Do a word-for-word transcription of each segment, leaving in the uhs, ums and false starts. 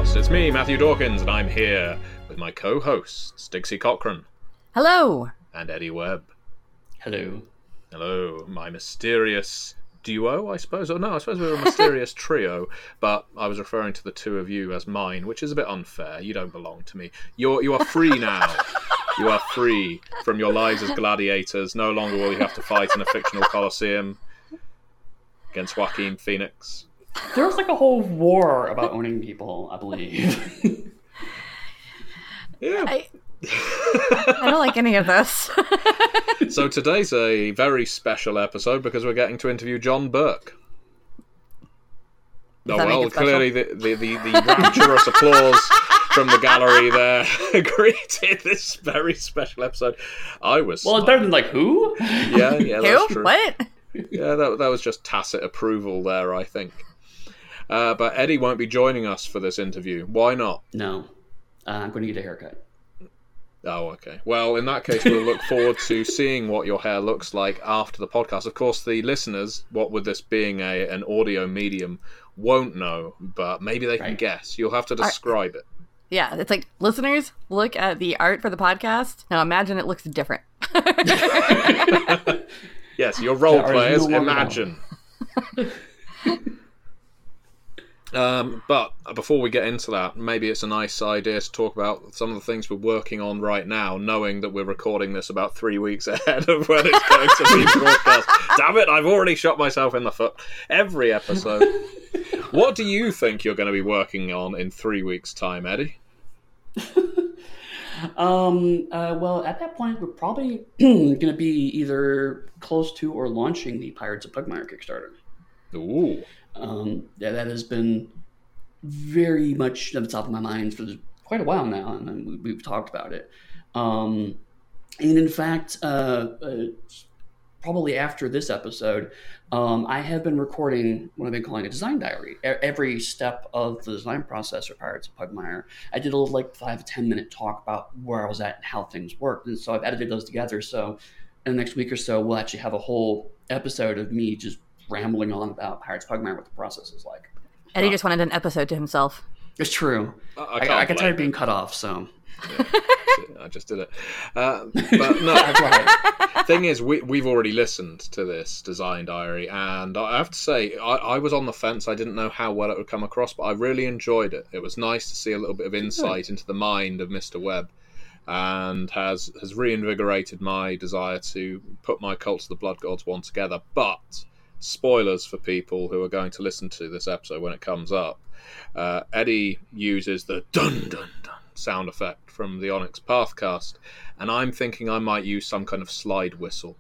Podcast. It's me, Matthew Dawkins, and I'm here with my co-hosts, Dixie Cochran. Hello. And Eddie Webb. Hello. Hello, my mysterious duo, I suppose. Oh, no, I suppose we were a mysterious trio, but I was referring to the two of you as mine, which is a bit unfair. You don't belong to me. You're, you are free now. You are free from your lives as gladiators. No longer will you have to fight in a fictional coliseum against Joaquin Phoenix. There was like a whole war about owning people, I believe. Yeah. I, I don't like any of this. So today's a very special episode because we're getting to interview John Burke. Oh, well, clearly the, the, the, the rapturous applause from the gallery there greeted this very special episode. I was... Well, it's better than like, who? Yeah, yeah, that's who? true. What? Yeah, that, that was just tacit approval there, I think. Uh, but Eddie won't be joining us for this interview. Why not? No. Uh, I'm going to get a haircut. Oh, okay. Well, in that case, we'll look forward to seeing what your hair looks like after the podcast. Of course, the listeners, what with this being a an audio medium, won't know, but maybe they can Right. guess. You'll have to describe it. Yeah, it's like, listeners, look at the art for the podcast. Now imagine it looks different. Yes, your role That players, original one. imagine. Um, but before we get into that, maybe it's a nice idea to talk about some of the things we're working on right now, knowing that we're recording this about three weeks ahead of when it's going to be broadcast. Damn it, I've already shot myself in the foot every episode. What do you think you're going to be working on in three weeks' time, Eddie? Um. Uh, well, at that point, we're probably going to be either close to or launching the Pirates of Pugmire Kickstarter. Ooh. Um, yeah, that has been very much at the top of my mind for quite a while now, and we, we've talked about it. Um, and in fact, uh, uh, probably after this episode, um, I have been recording what I've been calling a design diary. E- Every step of the design process for Pirates of Pugmire, I did a little like five to ten minute talk about where I was at and how things worked, and so I've edited those together. So in the next week or so, we'll actually have a whole episode of me just rambling on about Pirates of Pugmire, what the process is like. Eddie just wanted an episode to himself. It's true. I, I I, can't I, get blame tired of you. being cut off, so. Yeah, I just did it. Uh, but no, That's right. thing is, we, we've already listened to this design diary, and I have to say, I, I was on the fence. I didn't know how well it would come across, but I really enjoyed it. It was nice to see a little bit of insight into the mind of Mister Webb, and has, has reinvigorated my desire to put my Cult of the Blood Gods one together. But, spoilers for people who are going to listen to this episode when it comes up, uh, Eddie uses the dun dun dun sound effect from the Onyx Pathcast, and I'm thinking I might use some kind of slide whistle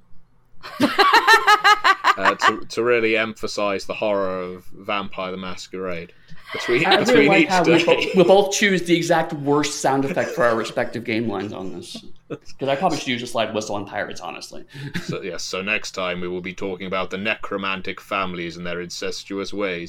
uh, to to really emphasise the horror of Vampire the Masquerade between, I really between like each how day. we, bo- we both choose the exact worst sound effect for our respective game lines on this. Because I probably should use a slide whistle on Pirates, honestly. So, yes, so next time we will be talking about the necromantic families and their incestuous ways.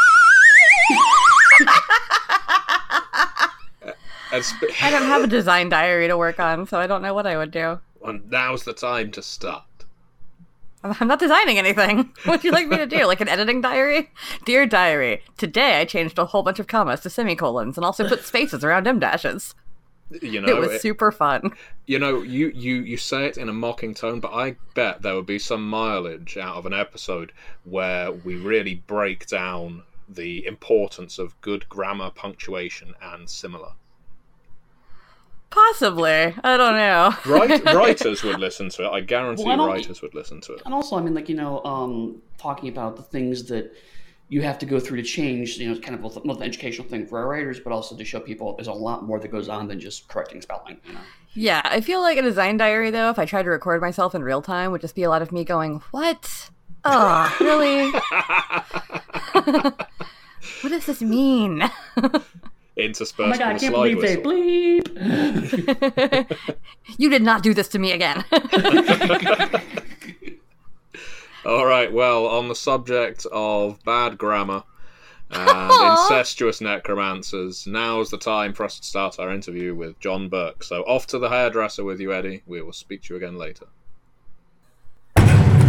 And sp- I don't have a design diary to work on, so I don't know what I would do. and now's the time to start. I'm I'm not designing anything. What would you like me to do? Like an editing diary? Dear diary, today I changed a whole bunch of commas to semicolons and also put spaces around em dashes. You know, It was it- super fun. You know, you, you, you say it in a mocking tone, but I bet there would be some mileage out of an episode where we really break down the importance of good grammar, punctuation, and similar. Possibly. I don't know. Write, writers would listen to it. I guarantee Well, I don't- writers would listen to it. And also, I mean, like, you know, um, talking about the things that you have to go through to change, you know, it's kind of both, both an educational thing for our writers, but also to show people there's a lot more that goes on than just correcting spelling, you know? Yeah, I feel like a design diary, though, if I tried to record myself in real time, would just be a lot of me going, what? Oh, really? What does this mean? Interspersed Oh my god, I with a can't slide believe whistle. they bleep! You did not do this to me again. All right, well, on the subject of bad grammar and incestuous necromancers, now's the time for us to start our interview with John Burke. So off to the hairdresser with you, Eddie. We will speak to you again later.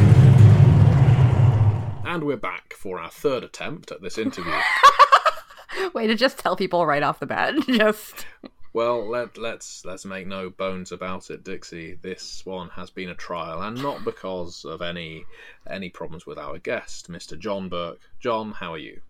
And we're back for our third attempt at this interview. Way to just tell people right off the bat. Just Well, let, let's let's make no bones about it, Dixie. This one has been a trial, and not because of any any problems with our guest, Mister John Burke. John, how are you?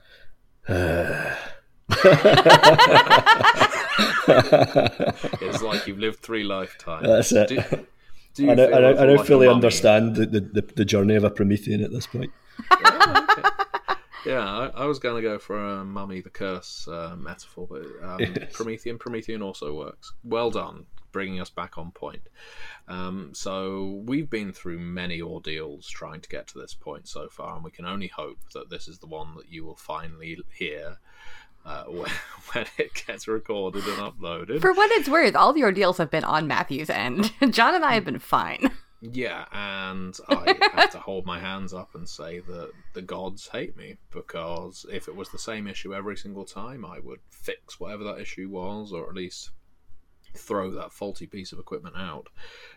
It's like you've lived three lifetimes. That's it. Do, do you I now, feel I now, I now like a fully mummy? understand the, the, the, the journey of a Promethean at this point. Yeah, okay. Yeah, I, I was going to go for a Mummy the Curse uh, metaphor, but um, Yes. Promethean, Promethean also works. Well done, bringing us back on point. Um, so we've been through many ordeals trying to get to this point so far, and we can only hope that this is the one that you will finally hear uh, when, when it gets recorded and uploaded. for what it's worth, all the ordeals have been on Matthew's end. John and I have been fine. Yeah, and I have to hold my hands up and say that the gods hate me, because if it was the same issue every single time, I would fix whatever that issue was, or at least throw that faulty piece of equipment out.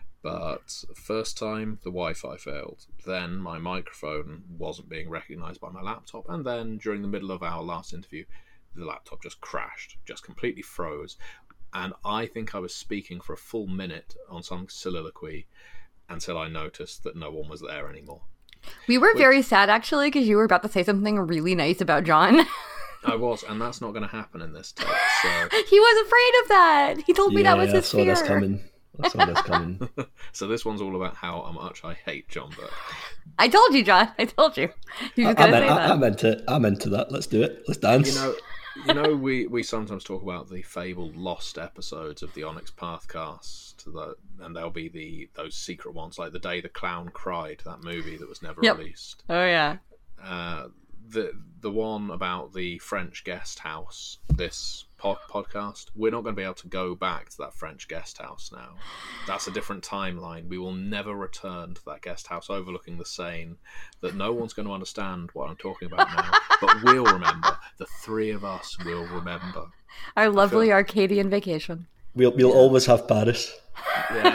But first time, the Wi-Fi failed. Then my microphone wasn't being recognised by my laptop, and then during the middle of our last interview, the laptop just crashed, just completely froze. And I think I was speaking for a full minute on some soliloquy until I noticed that no one was there anymore. We were very sad, actually, because you were about to say something really nice about John. I was, and that's not going to happen in this take. So, He was afraid of that. He told me that was Yeah, his I saw fear. this coming. I saw this coming. so this one's all about how much I hate John Burke. I told you, John. I told you. He was I, I'm, going to in, say I, that. I'm into I'm into that. Let's do it. Let's dance. You know, you know, we, we sometimes talk about the fabled lost episodes of the Onyx Pathcast, the, and there'll be the those secret ones, like The Day the Clown Cried, that movie that was never Yep. released. Oh, yeah. Uh, the the one about the French guest house, this pod- podcast, we're not going to be able to go back to that French guest house now. That's a different timeline. We will never return to that guest house overlooking the Seine, that no one's going to understand what I'm talking about now, but we'll remember. The three of us will remember. Our lovely Arcadian vacation. We'll we'll always have Paris. Yeah.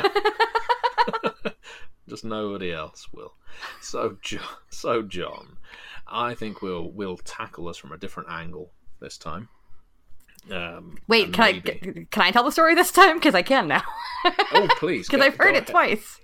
Just nobody else will. So, Jo- so John, I think we'll we'll tackle this from a different angle this time. Um, Wait, and can I maybe- can I tell the story this time? Because I can now. Oh, please! Because go- I've heard go it ahead. twice.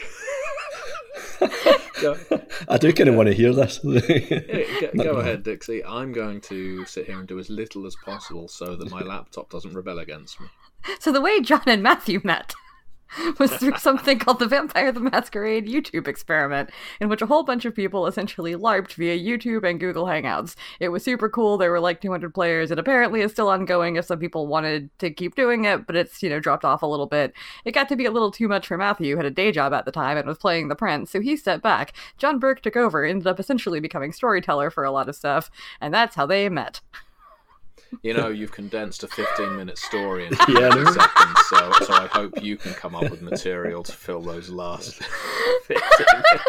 Go, I do kind of want to hear this. yeah, go, Not go gonna- ahead, Dixie. I'm going to sit here and do as little as possible so that my laptop doesn't rebel against me. So the way John and Matthew met was through something called the Vampire the Masquerade YouTube experiment, in which a whole bunch of people essentially LARPed via YouTube and Google Hangouts. It was super cool. There were like two hundred players. It apparently is still ongoing if some people wanted to keep doing it, but it's, you know, dropped off a little bit. It got to be a little too much for Matthew, who had a day job at the time and was playing the Prince, so he stepped back. John Burke took over, ended up essentially becoming storyteller for a lot of stuff, and that's how they met. You know, you've condensed a fifteen-minute story into Yeah, I fifty know. seconds, so, so I hope you can come up with material to fill those last fifteen minutes.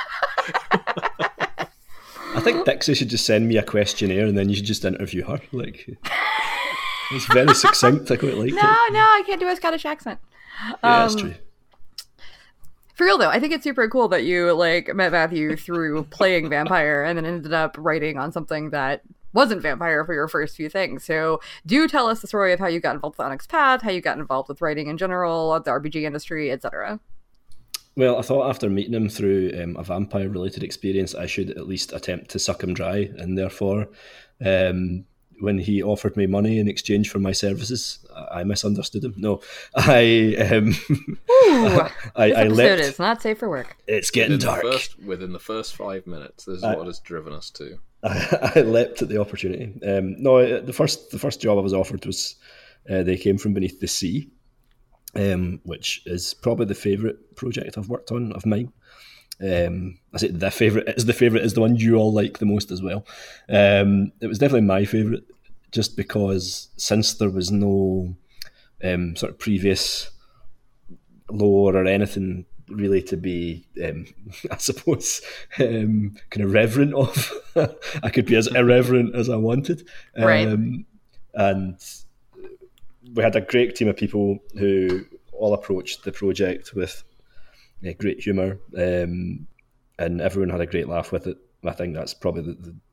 I think Dixie should just send me a questionnaire and then you should just interview her. Like, it's very succinct. I quite like No, it. no, I can't do a Scottish accent. Yeah, that's Um, true. For real though, I think it's super cool that you like met Matthew through playing Vampire and then ended up writing on something that wasn't Vampire for your first few things. So do tell us the story of how you got involved with Onyx Path, how you got involved with writing in general, the R P G industry, et cetera. Well, I thought after meeting him through um, a vampire-related experience, I should at least attempt to suck him dry, and therefore, um, when he offered me money in exchange for my services, I misunderstood him. No, I um, Ooh, I, this I episode leapt. is not safe for work. It's getting Within dark. the, first, within the first five minutes, this is I- what has driven us to. I, I leapt at the opportunity. Um, no, the first the first job I was offered was uh, They Came From Beneath the Sea, um, which is probably the favourite project I've worked on of mine. Um, I say the favourite is the favourite is the one you all like the most as well. Um, it was definitely my favourite, just because since there was no um, sort of previous lore or anything really to be, um, I suppose, um, kind of reverent of. I could be as irreverent as I wanted. Um, Right. And we had a great team of people who all approached the project with uh, great humour, um, and everyone had a great laugh with it. I think that's probably the, the,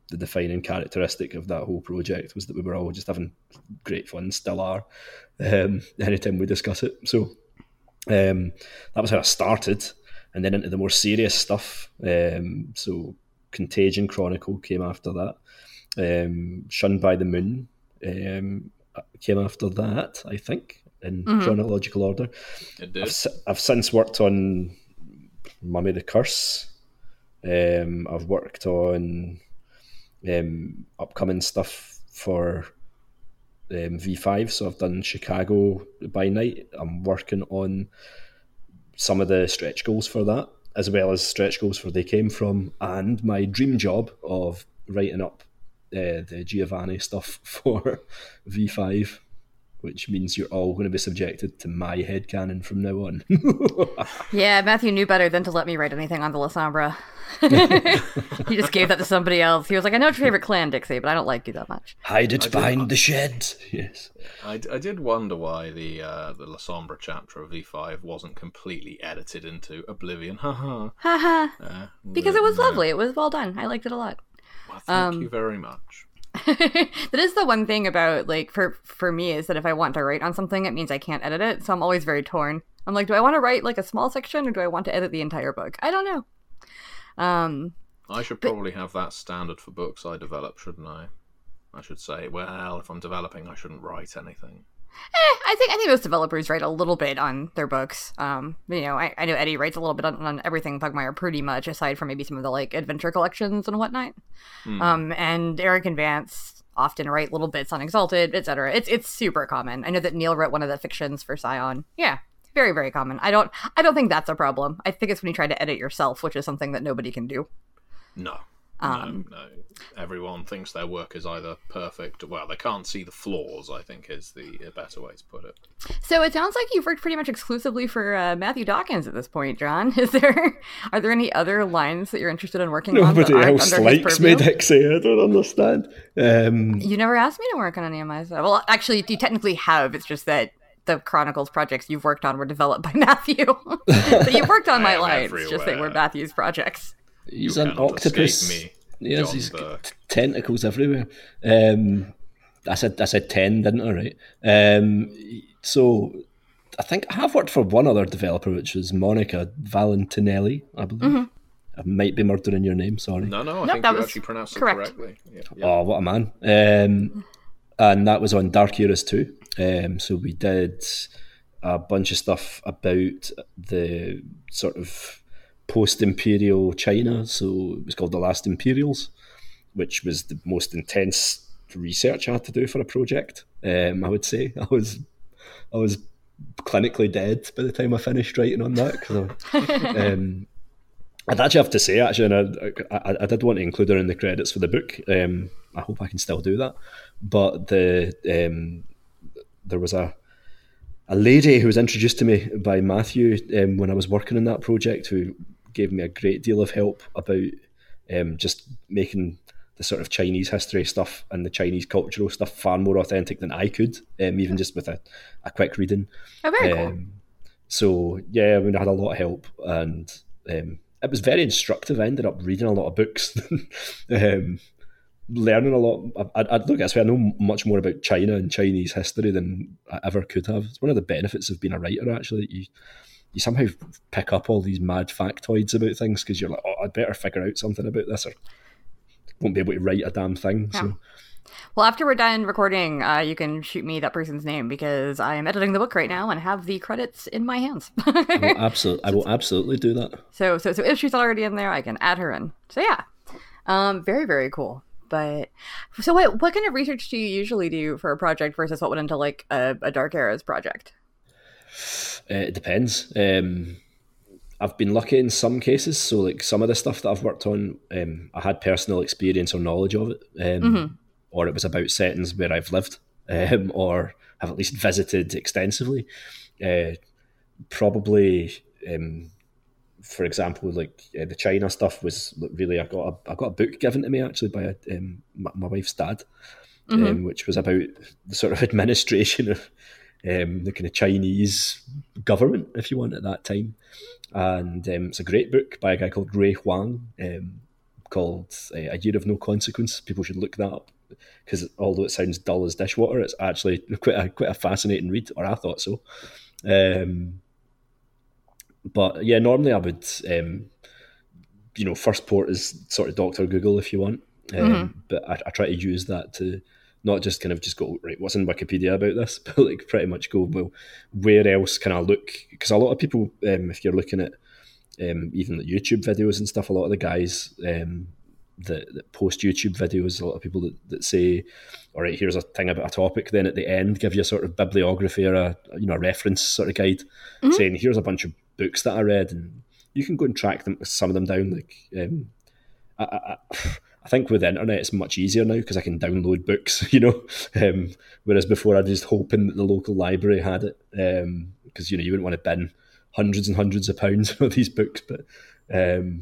the defining characteristic of that whole project was that we were all just having great fun, still are, um, anytime we discuss it. So um, that was how I started, and then into the more serious stuff. Um, so Contagion Chronicle came after that. Um, Shunned by the Moon um, came after that, I think, in mm-hmm. chronological order. It did. I've, I've since worked on Mummy the Curse. Um, I've worked on um, upcoming stuff for um, V five, so I've done Chicago by Night. I'm working on some of the stretch goals for that, as well as stretch goals for They Came From, and my dream job of writing up uh, the Giovanni stuff for V five, which means you're all going to be subjected to my headcanon from now on. Yeah, Matthew knew better than to let me write anything on the La Sombra. He just gave that to somebody else. He was like, I know it's your favorite clan, Dixie, but I don't like you that much. Hide it I behind did, the shed. Yes. I, I did wonder why the uh, the La Sombra chapter of V five wasn't completely edited into oblivion. Haha. Haha. uh, because it was yeah. lovely. It was well done. I liked it a lot. Well, thank um, you very much. That is the one thing about, like, for for me, is that if I want to write on something, it means I can't edit it, so I'm always very torn. I'm like, do I want to write like a small section, or do I want to edit the entire book? I don't know. Um, I should but, probably have that standard for books I develop, shouldn't I? I should say, well, if I'm developing, I shouldn't write anything. Eh, I think I think most developers write a little bit on their books. Um, you know, I, I know Eddie writes a little bit on, on everything Pugmire, pretty much, aside from maybe some of the like adventure collections and whatnot. Hmm. Um, and Eric and Vance often write little bits on Exalted, et cetera. It's it's super common. I know that Neil wrote one of the fictions for Scion. Yeah, very very common. I don't I don't think that's a problem. I think it's when you try to edit yourself, which is something that nobody can do. No. Um, no, no. Everyone thinks their work is either perfect. Well, they can't see the flaws, I think, is the better way to put it. So it sounds like you've worked pretty much exclusively for uh, Matthew Dawkins at this point, John. Is there are there any other lines that you're interested in working Nobody on? Nobody else likes me, Dixie. I don't understand. Um, you never asked me to work on any of my stuff. Well, actually, you technically have. It's just that the Chronicles projects you've worked on were developed by Matthew. So you've worked on my lines. It's just they were Matthew's projects. He's you an octopus. Me, yes, he's got tentacles everywhere. Um, I said I said ten, didn't I? Right. Um, so I think I have worked for one other developer, which was Monica Valentinelli, I believe. Mm-hmm. I might be murdering your name. Sorry. No, no, I nope, think you actually pronounced correct. it correctly. Yeah, yeah. Oh, what a man! Um, and that was on Dark Eras two. Um, so we did a bunch of stuff about the sort of post-imperial China, so it was called The Last Imperials, which was the most intense research I had to do for a project. Um, I would say I was I was clinically dead by the time I finished writing on that. Cause I, um, I'd actually have to say, actually, and I, I, I did want to include her in the credits for the book. Um, I hope I can still do that. But the um, there was a a lady who was introduced to me by Matthew um, when I was working on that project, who gave me a great deal of help about um, just making the sort of Chinese history stuff and the Chinese cultural stuff far more authentic than I could, um, even just with a, a quick reading. Oh, very um, cool. So, yeah, I mean, I had a lot of help, and um, it was very instructive. I ended up reading a lot of books, um, learning a lot. I, I, look, I swear, I know much more about China and Chinese history than I ever could have. It's one of the benefits of being a writer, actually, that you you somehow pick up all these mad factoids about things, because you're like, oh, I'd better figure out something about this, or won't be able to write a damn thing. Yeah. So, well, after we're done recording, uh, you can shoot me that person's name, because I am editing the book right now and have the credits in my hands. I will absolutely, I will absolutely do that. So, so, so if she's already in there, I can add her in. So, yeah, um, very, very cool. But so, what what kind of research do you usually do for a project versus what went into like a, a Dark Eras project? Uh, it depends. Um, I've been lucky in some cases. So, like some of the stuff that I've worked on, um, I had personal experience or knowledge of it, um, mm-hmm. or it was about settings where I've lived, um, or have at least visited extensively. Uh, probably, um, for example, like uh, the China stuff was really. I got a I got a book given to me actually by a, um, my, my wife's dad, mm-hmm. um, which was about the sort of administration of Um, the kind of Chinese government, if you want, at that time. And um, it's a great book by a guy called Ray Huang. Um, called uh, A Year of No Consequence. People should look that up, because although it sounds dull as dishwater, it's actually quite a, quite a fascinating read, or I thought so. Um, but yeah, normally I would, um, you know, first port is sort of Doctor Google if you want, um, mm-hmm. but I, I try to use that to not just kind of just go, right, what's in Wikipedia about this, but like pretty much go, well, where else can I look? Because a lot of people, um, if you're looking at um, even the YouTube videos and stuff, a lot of the guys um, that, that post YouTube videos, a lot of people that, that say, all right, here's a thing about a topic, then at the end give you a sort of bibliography or a, you know, a reference sort of guide, mm-hmm. saying, here's a bunch of books that I read, and you can go and track them, some of them down. Like, um, I, I, I think with the internet it's much easier now because I can download books, you know. Um, whereas before I was just hoping that the local library had it, because um, you know you wouldn't want to bin hundreds and hundreds of pounds for these books. But um,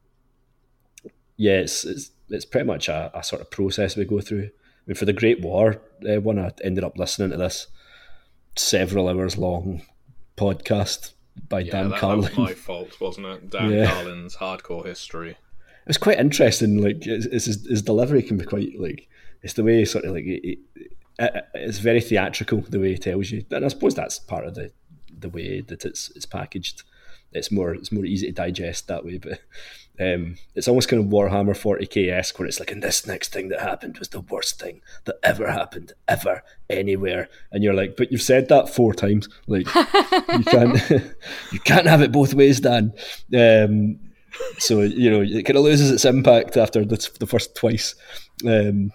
yeah, it's, it's it's pretty much a, a sort of process we go through. I mean, for the Great War uh, one, I ended up listening to this several hours long podcast by yeah, Dan that, Carlin. That was my fault, wasn't it? Dan yeah. Carlin's Hardcore History. It was quite interesting. Like, it's, it's his, his delivery can be quite like, it's the way sort of like it, it, it's very theatrical the way he tells you, and I suppose that's part of the the way that it's it's packaged. It's more it's more easy to digest that way, but um, it's almost kind of Warhammer forty K-esque, where it's like, and this next thing that happened was the worst thing that ever happened ever anywhere, and you're like, but you've said that four times. Like, you can't you can't have it both ways, Dan. Um, So, you know, it kind of loses its impact after the, the first twice. Um,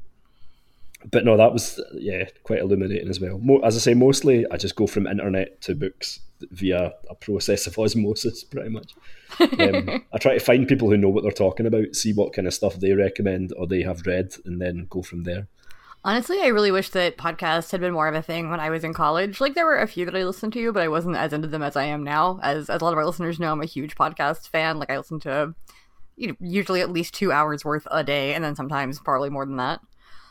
but no, that was, yeah, quite illuminating as well. Mo- as I say, mostly I just go from internet to books via a process of osmosis, pretty much. Um, I try to find people who know what they're talking about, see what kind of stuff they recommend or they have read, and then go from there. Honestly, I really wish that podcasts had been more of a thing when I was in college. Like, there were a few that I listened to, but I wasn't as into them as I am now. As as a lot of our listeners know, I'm a huge podcast fan. Like, I listen to, you know, usually at least two hours worth a day, and then sometimes probably more than that.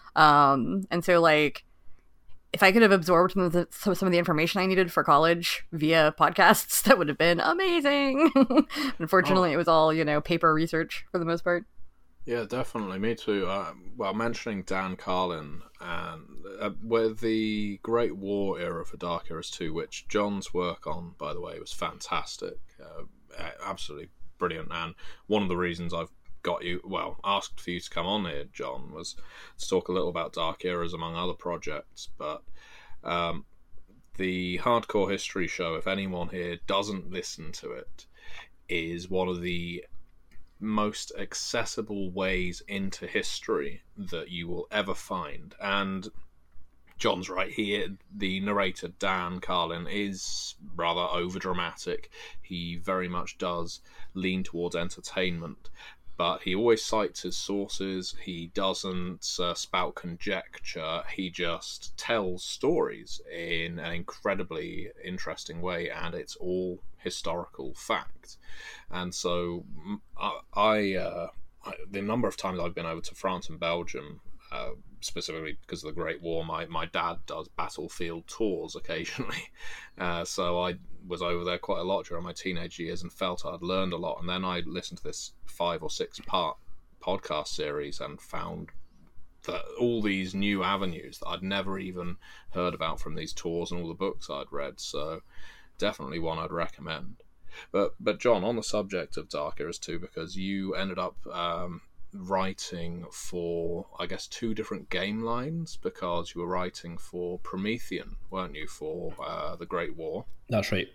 Um, and so, like, if I could have absorbed some of the, some of the information I needed for college via podcasts, that would have been amazing. Unfortunately, oh. It was all, you know, paper research for the most part. Yeah, definitely. Me too. Uh, well, mentioning Dan Carlin and uh, with the Great War era for Dark Eras two, which John's work on, by the way, was fantastic. Uh, absolutely brilliant. And one of the reasons I've got you, well, asked for you to come on here, John, was to talk a little about Dark Eras among other projects. But um, the Hardcore History show, if anyone here doesn't listen to it, is one of the most accessible ways into history that you will ever find. And John's right here, the narrator Dan Carlin is rather overdramatic. He very much does lean towards entertainment, but he always cites his sources. He doesn't uh, spout conjecture. He just tells stories in an incredibly interesting way, and it's all historical fact. And so I, I, uh, I the number of times I've been over to France and Belgium, uh, specifically because of the Great War, my, my dad does battlefield tours occasionally. Uh, so I was over there quite a lot during my teenage years and felt I'd learned a lot. And then I listened to this five or six part podcast series and found that all these new avenues that I'd never even heard about from these tours and all the books I'd read. So definitely one I'd recommend. But but John, on the subject of Dark Eras two, because you ended up um, writing for, I guess, two different game lines, because you were writing for Promethean, weren't you, for uh, the Great War? That's right.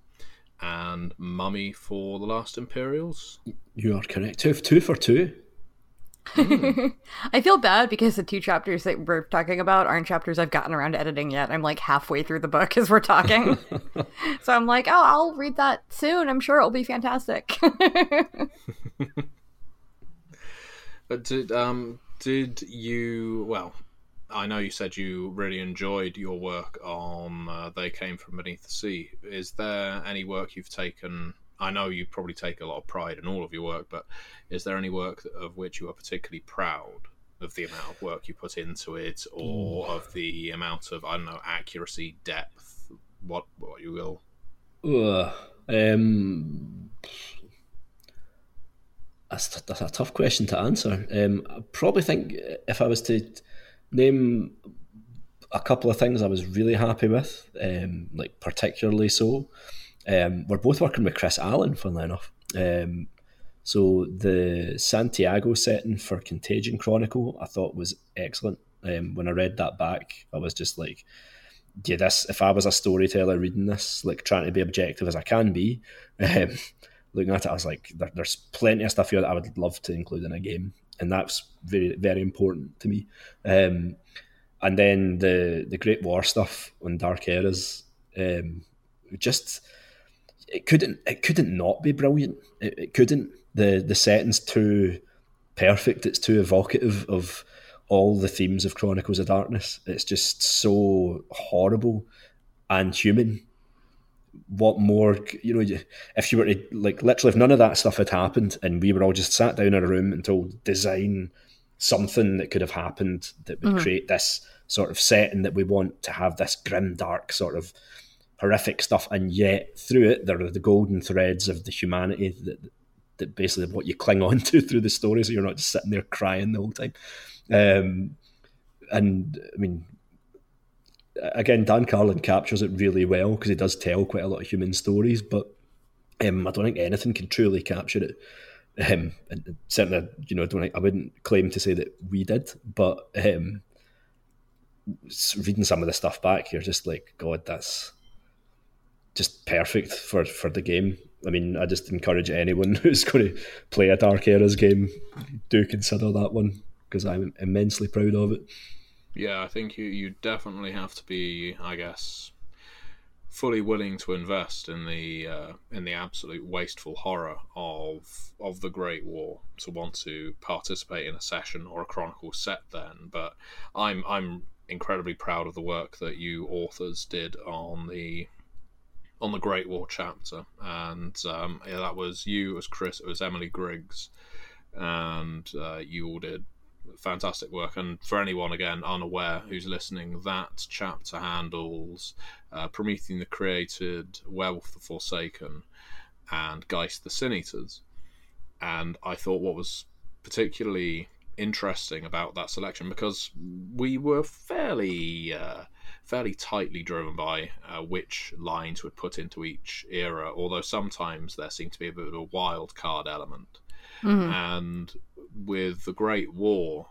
And Mummy for the Last Imperials? You are correct. Two, two for two. Mm. I feel bad because the two chapters that we're talking about aren't chapters I've gotten around to editing yet. I'm like halfway through the book as we're talking. So I'm like, oh, I'll read that soon. I'm sure it'll be fantastic. But did um did you, well, I know you said you really enjoyed your work on uh, They Came From Beneath the Sea. Is there any work you've taken? I know you probably take a lot of pride in all of your work, but is there any work of which you are particularly proud of the amount of work you put into it, or of the amount of, I don't know, accuracy, depth, what what you will? Uh, um, that's, that's a tough question to answer. Um, I probably think if I was to name a couple of things I was really happy with, um, like particularly so, um, we're both working with Chris Allen, funnily enough. Um, so the Santiago setting for Contagion Chronicle, I thought was excellent. Um, when I read that back, I was just like, yeah, this, if I was a storyteller reading this, like trying to be objective as I can be, um, looking at it, I was like, there, there's plenty of stuff here that I would love to include in a game. And that's very, very important to me. Um, and then the, the Great War stuff on Dark Eras, um, just, it couldn't, it couldn't not be brilliant. It, it couldn't. The, the setting's too perfect. It's too evocative of all the themes of Chronicles of Darkness. It's just so horrible and human. What more, you know, if you were to, like, literally, if none of that stuff had happened and we were all just sat down in a room and told, design something that could have happened that would mm-hmm. create this sort of setting that we want to have, this grim, dark, sort of horrific stuff, and yet through it, there are the golden threads of the humanity that, that basically what you cling on to through the story, so you're not just sitting there crying the whole time. Um, and, I mean, again, Dan Carlin captures it really well because he does tell quite a lot of human stories, but um, I don't think anything can truly capture it. Um, and certainly, you know, I don't think, I wouldn't claim to say that we did, but um, reading some of the stuff back, you're just like, God, that's just perfect for, for the game. I mean, I just encourage anyone who's going to play a Dark Eras game, do consider that one, because I'm immensely proud of it. Yeah, I think you, you definitely have to be, I guess, fully willing to invest in the uh, in the absolute wasteful horror of of the Great War to want to participate in a session or a chronicle set then. But I'm I'm incredibly proud of the work that you authors did on the on the Great War chapter, and um, yeah, that was you, it was Chris, it was Emily Griggs, and uh, you all did fantastic work. And for anyone again unaware who's listening, that chapter handles uh, Promethean the Created, Werewolf the Forsaken, and Geist the Sin Eaters. And I thought what was particularly interesting about that selection, because we were fairly uh, fairly tightly driven by uh, which lines we'd put into each era, although sometimes there seemed to be a bit of a wild card element. Mm-hmm. And with the Great War,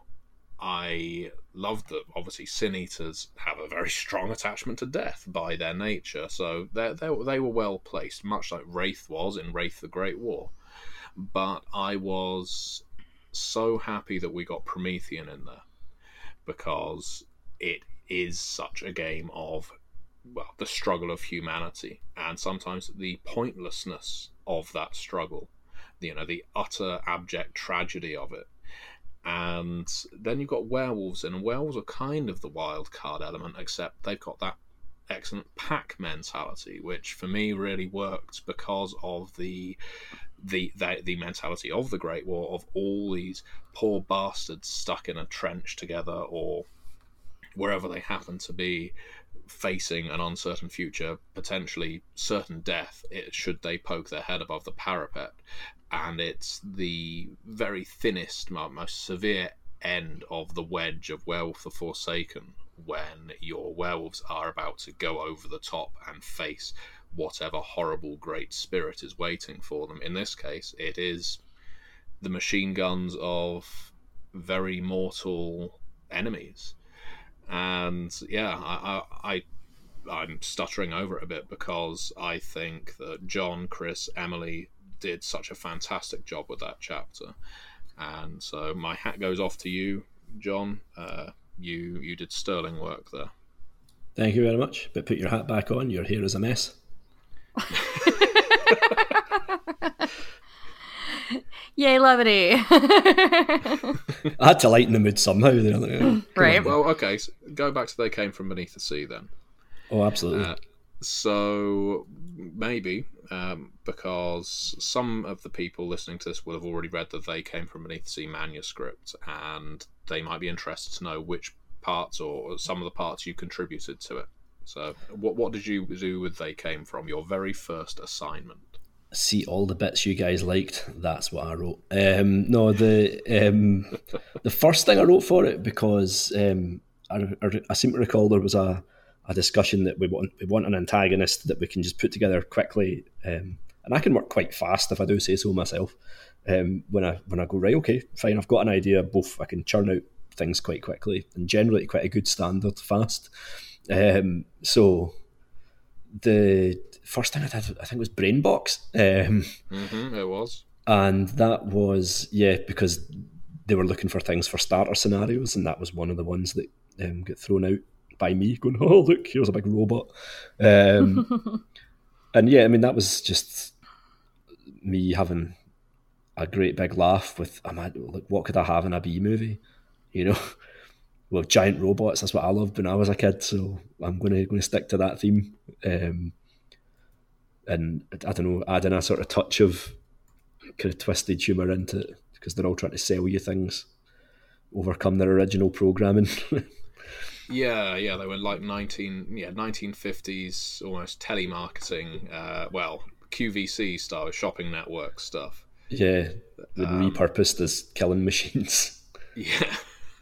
I loved that obviously Sin Eaters have a very strong attachment to death by their nature, so they they they were well placed, much like Wraith was in Wraith the Great War. But I was so happy that we got Promethean in there, because it is such a game of, well, the struggle of humanity, and sometimes the pointlessness of that struggle, you know, the utter abject tragedy of it. And then you've got werewolves, and werewolves are kind of the wild card element, except they've got that excellent pack mentality, which for me really worked because of the the the, the mentality of the Great War, of all these poor bastards stuck in a trench together or wherever they happen to be, facing an uncertain future, potentially certain death, it, should they poke their head above the parapet. And it's the very thinnest, most severe end of the wedge of Werewolf the Forsaken, when your werewolves are about to go over the top and face whatever horrible great spirit is waiting for them. In this case, it is the machine guns of very mortal enemies. And yeah, I, I, I, I'm stuttering over it a bit because I think that John, Chris, Emily did such a fantastic job with that chapter. And so my hat goes off to you, John. Uh, you you did sterling work there. Thank you very much. But put your hat back on. Your hair is a mess. Yay, levity. I had to lighten the mood somehow. Like, right. Well, okay. So go back to They Came From Beneath the Sea then. Oh, absolutely. Uh, so maybe um, because some of the people listening to this will have already read the They Came From Beneath the Sea manuscript, and they might be interested to know which parts or some of the parts you contributed to it. So what what did you do with They Came From, your very first assignment? see all the bits you guys liked. That's what I wrote. Um, no, the um, the first thing I wrote for it, because um, I, I seem to recall there was a, a discussion that we want we want an antagonist that we can just put together quickly, um, and I can work quite fast if I do say so myself. Um, when I when I go, right, okay, fine, I've got an idea. Both I can churn out things quite quickly and generally quite a good standard fast. Um, so the first thing I did, I think, was Brainbox. Um, mm-hmm, it was. And that was, yeah, because they were looking for things for starter scenarios, and that was one of the ones that um, got thrown out by me, going, oh, look, here's a big robot. Um, and yeah, I mean, that was just me having a great big laugh with, I'm like, what could I have in a B movie? You know? Well, giant robots, that's what I loved when I was a kid, so I'm going to going to stick to that theme. Um, and I don't know, adding a sort of touch of kind of twisted humour into it, because they're all trying to sell you things, overcome their original programming. yeah, yeah, they were like nineteen, yeah, nineteen fifties, almost telemarketing. Uh, well, Q V C style, shopping network stuff. Yeah, they're Um, repurposed as killing machines. Yeah.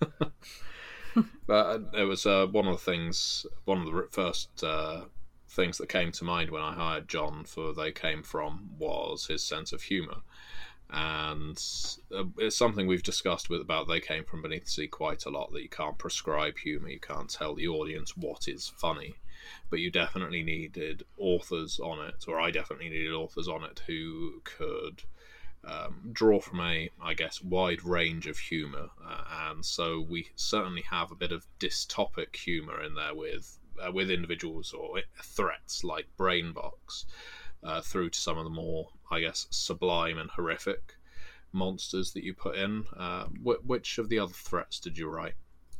But it was uh, one of the things, one of the first uh, things that came to mind when I hired John for They Came From was his sense of humour. And uh, it's something we've discussed with about They Came From Beneath the Sea quite a lot, that you can't prescribe humour, you can't tell the audience what is funny. But you definitely needed authors on it, or I definitely needed authors on it who could Um, draw from a, I guess, wide range of humour, uh, and so we certainly have a bit of dystopic humour in there with uh, with individuals or threats like Brainbox, uh, through to some of the more, I guess, sublime and horrific monsters that you put in. Uh, wh- which of the other threats did you write?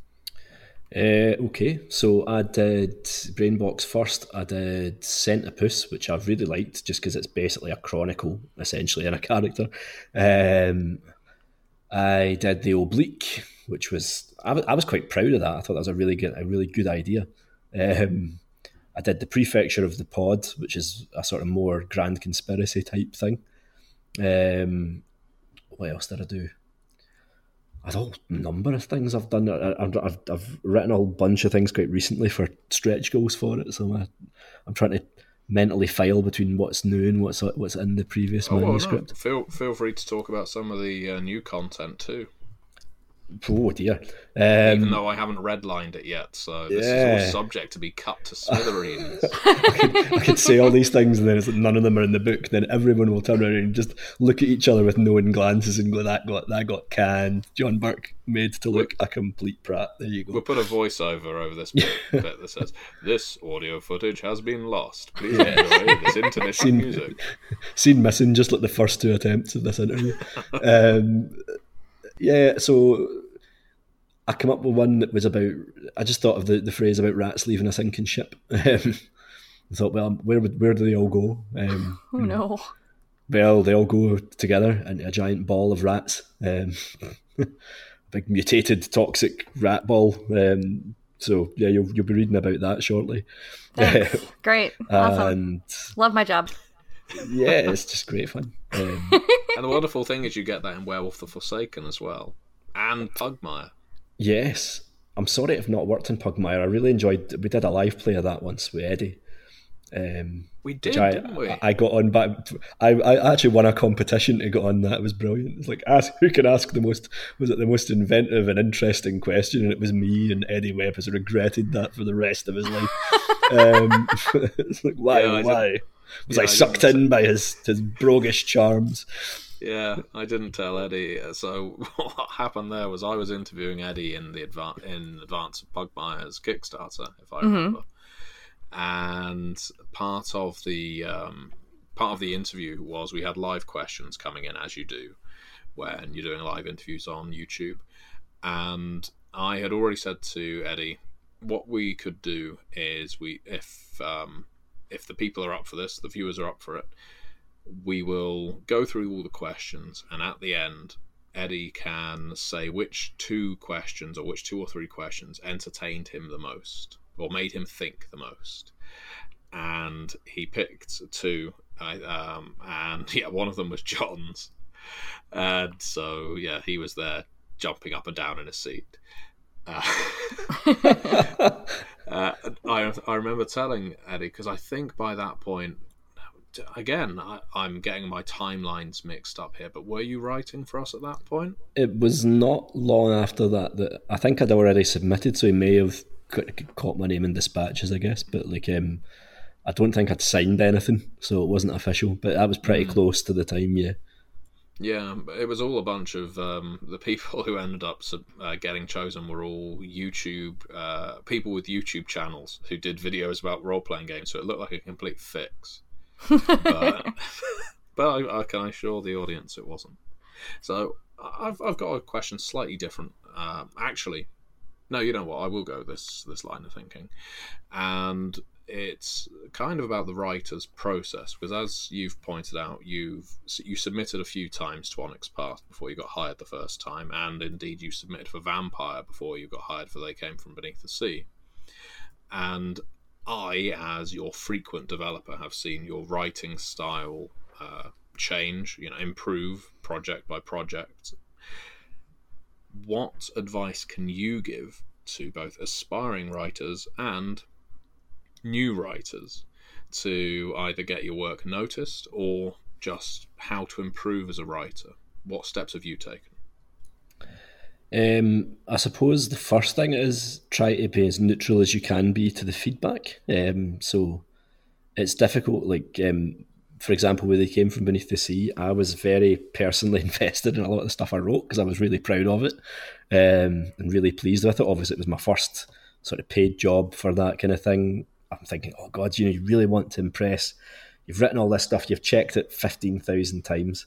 Uh, okay, so I did Brainbox first. I did Centipus, which I really liked, just because it's basically a chronicle, essentially, in a character. Um, I did the Oblique, which was I, w- I was quite proud of that. I thought that was a really good, a really good idea. Um, I did the Prefecture of the Pod, which is a sort of more grand conspiracy type thing. Um, what else did I do? A whole number of things I've done. I, I've, I've written a whole bunch of things quite recently for stretch goals for it, so I, I'm trying to mentally file between what's new and what's what's in the previous Oh, manuscript. no. Feel feel free to talk about some of the uh, new content too. Oh dear! Even Um, though I haven't redlined it yet, so this yeah. is all subject to be cut to smithereens. I, could, I could say all these things, and then it's like none of them are in the book. Then everyone will turn around and just look at each other with knowing glances and go, "That got that got canned." John Burke made to look a complete prat. There you go. We'll put a voiceover over this bit, bit that says, "This audio footage has been lost. Please Yeah. enjoy this intermission Scene- music." Seen missing just like the first two attempts of this interview. um, yeah, so I came up with one that was about, I just thought of the, the phrase about rats leaving a sinking ship. Um, I thought, well, where would where do they all go? Um, Oh no. well, they all go together into a giant ball of rats. Um, a big mutated toxic rat ball. Um, so yeah, you'll you'll be reading about that shortly. Thanks. Great. Awesome. And Love my job. yeah, it's just great fun. Um, And the wonderful thing is you get that in Werewolf the Forsaken as well. And Pugmire. Yes. I'm sorry I've not worked in Pugmire. I really enjoyed, we did a live play of that once with Eddie. Um, We did, which I, didn't we? I, I got on, but I, I actually won a competition to get on that. It was brilliant. It's like, ask who can ask the most, was it the most inventive and interesting question? And it was me, and Eddie Webb has regretted that for the rest of his life. um, it's like, why, Yeah, I why? did- Was yeah, I I sucked didn't in by his, his broguish charms? Yeah, I didn't tell Eddie. So what happened there was I was interviewing Eddie in the adva- in advance of Pugmire's Kickstarter, if I remember. And part of the um, part of the interview was we had live questions coming in, as you do when you're doing live interviews on YouTube. And I had already said to Eddie, what we could do is we if um, if the people are up for this, the viewers are up for it, we will go through all the questions, and at the end, Eddie can say which two questions or which two or three questions entertained him the most or made him think the most. And he picked two, I, um, and yeah, one of them was John's, and so yeah, he was there jumping up and down in his seat. Uh, uh, I I remember telling Eddie, because I think by that point, again, I, I'm getting my timelines mixed up here, but were you writing for us at that point? It was not long after that that I think I'd already submitted, so he may have caught my name in dispatches, I guess, but like um, I don't think I'd signed anything, so it wasn't official, but that was pretty mm. close to the time, yeah. Yeah, it was all a bunch of um, the people who ended up uh, getting chosen were all YouTube uh, people with YouTube channels who did videos about role-playing games, so it looked like a complete fix. but but I, I can assure the audience it wasn't. So I've I've got a question slightly different. Um, actually, no, you know what? I will go this this line of thinking, and it's kind of about the writer's process, because as you've pointed out, you've you submitted a few times to Onyx Path before you got hired the first time, and indeed you submitted for Vampire before you got hired for They Came From Beneath the Sea. And I, as your frequent developer, have seen your writing style uh, change, you know, improve project by project. What advice can you give to both aspiring writers and new writers to either get your work noticed or just how to improve as a writer? What steps have you taken? Um, I suppose the first thing is try to be as neutral as you can be to the feedback. Um, so it's difficult, like um, for example, where They Came From Beneath the Sea, I was very personally invested in a lot of the stuff I wrote because I was really proud of it um, and really pleased with it. Obviously, it was my first sort of paid job for that kind of thing. I'm thinking, oh God, you know, you really want to impress. You've written all this stuff, you've checked it fifteen thousand times.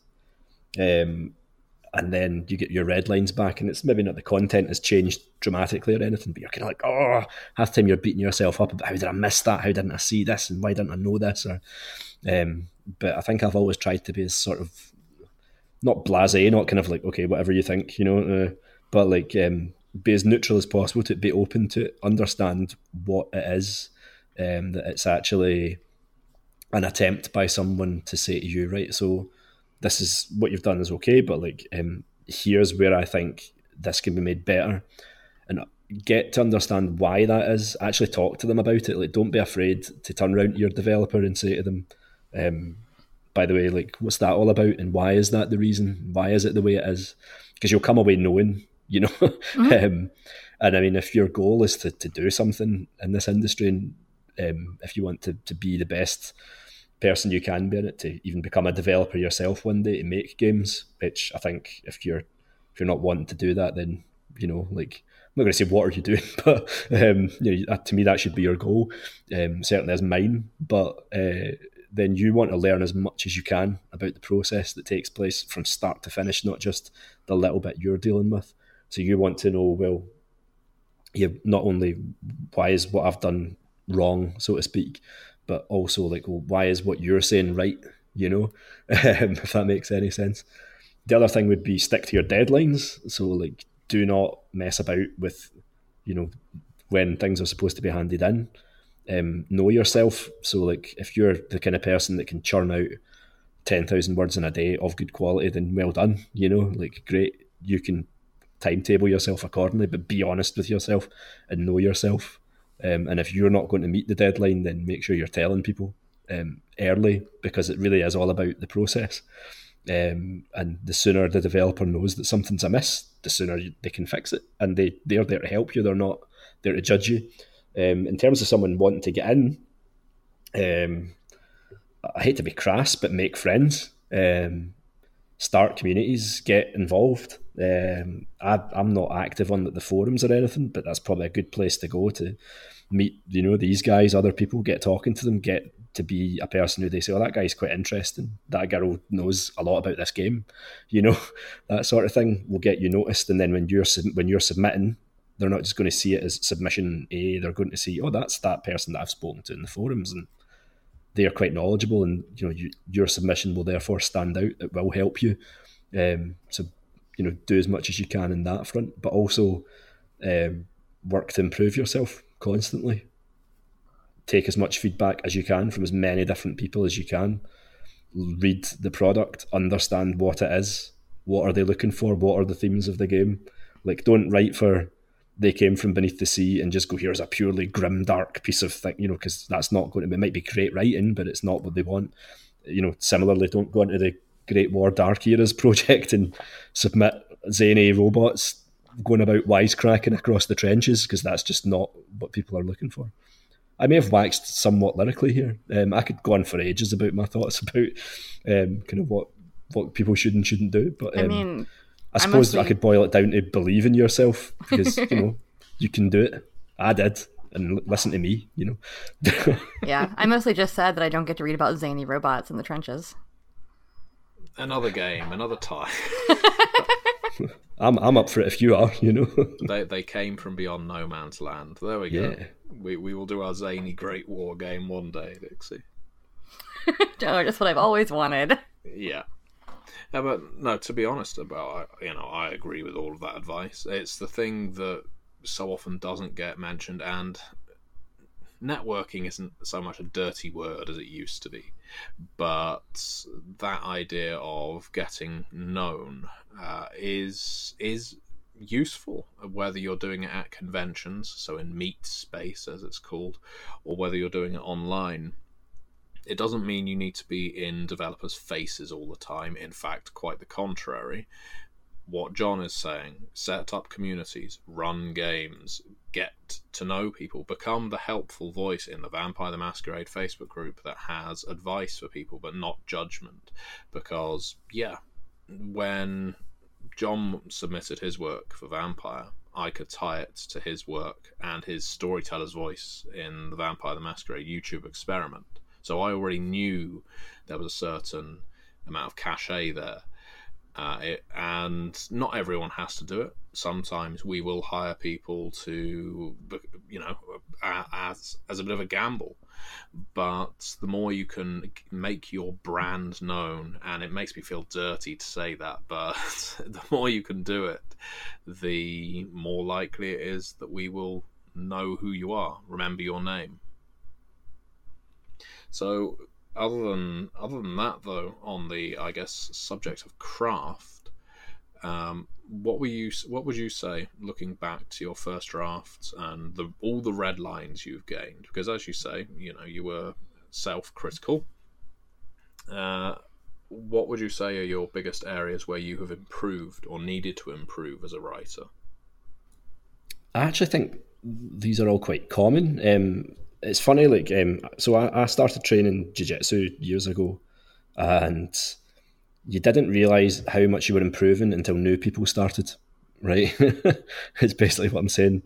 Um, and then you get your red lines back, and it's maybe not the content has changed dramatically or anything, but you're kind of like, oh, half the time you're beating yourself up about how did I miss that? How didn't I see this? And why didn't I know this? Or, um, but I think I've always tried to be as sort of, not blasé, not kind of like, okay, whatever you think, you know, uh, but like um, be as neutral as possible, to be open to it, understand what it is. Um, that it's actually an attempt by someone to say to you, right, so this is what you've done is okay, but like um, here's where I think this can be made better, and get to understand why that is. Actually talk to them about it. Like, don't be afraid to turn around to your developer and say to them, um, by the way, like, what's that all about, and why is that the reason? Why is it the way it is? Because you'll come away knowing, you know. Mm-hmm. um, and I mean, if your goal is to, to do something in this industry, and Um, if you want to, to be the best person you can be in it, to even become a developer yourself one day, to make games, which I think if you're if you're not wanting to do that, then, you know, like, I'm not going to say what are you doing, but um, you know, to me that should be your goal. Um, certainly as mine, but uh, then you want to learn as much as you can about the process that takes place from start to finish, not just the little bit you're dealing with. So you want to know, well, you not only why is what I've done wrong, so to speak, but also like, well, why is what you're saying right, you know, um, if that makes any sense. The other thing would be stick to your deadlines. So like, do not mess about with, you know, when things are supposed to be handed in. Um, know yourself. So like, if you're the kind of person that can churn out ten thousand words in a day of good quality, then well done, you know, like, great, you can timetable yourself accordingly, but be honest with yourself and know yourself. Um, and if you're not going to meet the deadline, then make sure you're telling people um, early, because it really is all about the process. Um, and the sooner the developer knows that something's amiss, the sooner they can fix it. And they, they're there to help you. They're not there to judge you. Um, in terms of someone wanting to get in, um, I hate to be crass, but make friends. Um, start communities, get involved. Um, I, I'm not active on the forums or anything, but that's probably a good place to go to meet, you know, these guys, other people, get talking to them, get to be a person who they say, oh, that guy's quite interesting, that girl knows a lot about this game, you know, that sort of thing will get you noticed. And then when you're when you're submitting, they're not just going to see it as submission A, they're going to see, oh, that's that person that I've spoken to in the forums, and they are quite knowledgeable, and you know, you, your submission will therefore stand out. It will help you. Um, so, you know, do as much as you can in that front, but also um, work to improve yourself constantly. Take as much feedback as you can from as many different people as you can. read the product, understand what it is, what are they looking for, what are the themes of the game. Like, don't write for They Came From Beneath the Sea and just go, here's a purely grim, dark piece of thing, you know, because that's not going to be, it might be great writing, but it's not what they want. You know, similarly, don't go into the Great War Dark Eras project and submit zany robots going about wisecracking across the trenches, because that's just not what people are looking for. I may have waxed somewhat lyrically here. Um, I could go on for ages about my thoughts about um, kind of what, what people should and shouldn't do, but um, I mean, I suppose I, I could boil it down to believe in yourself, because, you know, you can do it. I did. And listen to me, you know. Yeah, I'm mostly just sad that I don't get to read about zany robots in the trenches. Another game, another time. I'm I'm up for it if you are, you know. they they came from beyond no man's land. There we go. Yeah. We we will do our zany Great War game one day, Dixie. Oh, just what I've always wanted. Yeah. Yeah, but no, to be honest about, you know, I agree with all of that advice. It's the thing that so often doesn't get mentioned, and networking isn't so much a dirty word as it used to be, but that idea of getting known uh, is is useful, whether you're doing it at conventions, so in meet space as it's called, or whether you're doing it online. It doesn't mean you need to be in developers' faces all the time. In fact, quite the contrary. What John is saying, set up communities, run games, get to know people, become the helpful voice in the Vampire the Masquerade Facebook group that has advice for people but not judgment. Because, yeah, when John submitted his work for Vampire, I could tie it to his work and his storyteller's voice in the Vampire the Masquerade YouTube experiment. So I already knew there was a certain amount of cachet there. Uh, it, and not everyone has to do it. Sometimes we will hire people to, you know, as as a bit of a gamble. But the more you can make your brand known, and it makes me feel dirty to say that, but the more you can do it, the more likely it is that we will know who you are, remember your name. So other than other than that, though, on the, I guess, subject of craft, um, what were you what would you say, looking back to your first drafts and the all the red lines you've gained? Because as you say, you know, you were self-critical. Uh, what would you say are your biggest areas where you have improved or needed to improve as a writer? I actually think these are all quite common. Um, it's funny, like, um, so I, I started training jiu-jitsu years ago, and you didn't realise how much you were improving until new people started, right? It's basically what I'm saying.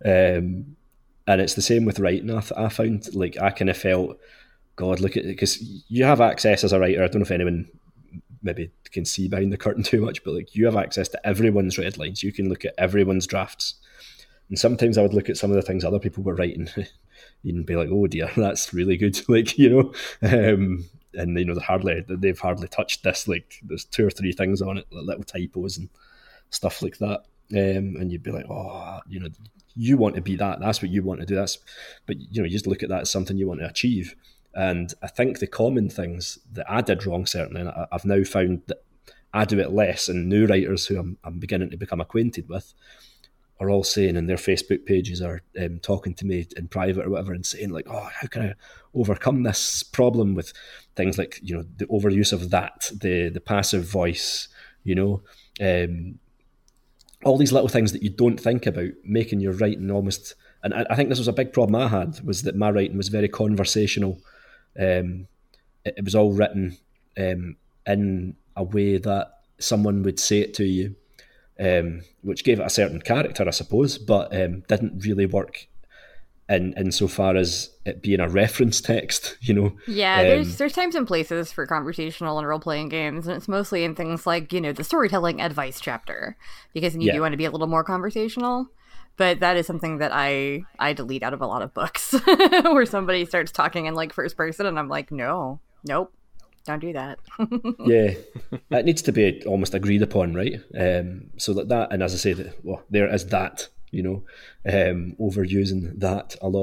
Um, and it's the same with writing, I, I found. Like, I kind of felt, God, look at it, because you have access as a writer. I don't know if anyone maybe can see behind the curtain too much, but like, you have access to everyone's red lines. You can look at everyone's drafts. And sometimes I would look at some of the things other people were writing and be like, oh dear, that's really good. Like, you know, um, and you know, they're hardly, they've hardly touched this. Like, there's two or three things on it, like little typos and stuff like that. Um, and you'd be like, oh, you know, you want to be that. That's what you want to do. That's, but you know, you just look at that as something you want to achieve. And I think the common things that I did wrong, certainly, and I've now found that I do it less, and new writers who I'm, I'm beginning to become acquainted with are all saying in their Facebook pages, or um, talking to me in private or whatever, and saying like, oh, how can I overcome this problem with things like, you know, the overuse of that, the the passive voice, you know, um, all these little things that you don't think about, making your writing almost, and I, I think this was a big problem I had, was that my writing was very conversational. Um, it, it was all written um, in a way that someone would say it to you. Um, which gave it a certain character, I suppose, but um, didn't really work in insofar as it being a reference text, you know. Yeah, um, there's there's times and places for conversational and role-playing games, and it's mostly in things like, you know, the storytelling advice chapter, because you yeah. do want to be a little more conversational. But that is something that I, I delete out of a lot of books, where somebody starts talking in like first person, and I'm like, no, nope. Don't do that. Yeah, it needs to be almost agreed upon, right? Um, so that that, and as I say, well, there is that, you know, um, overusing that a lot.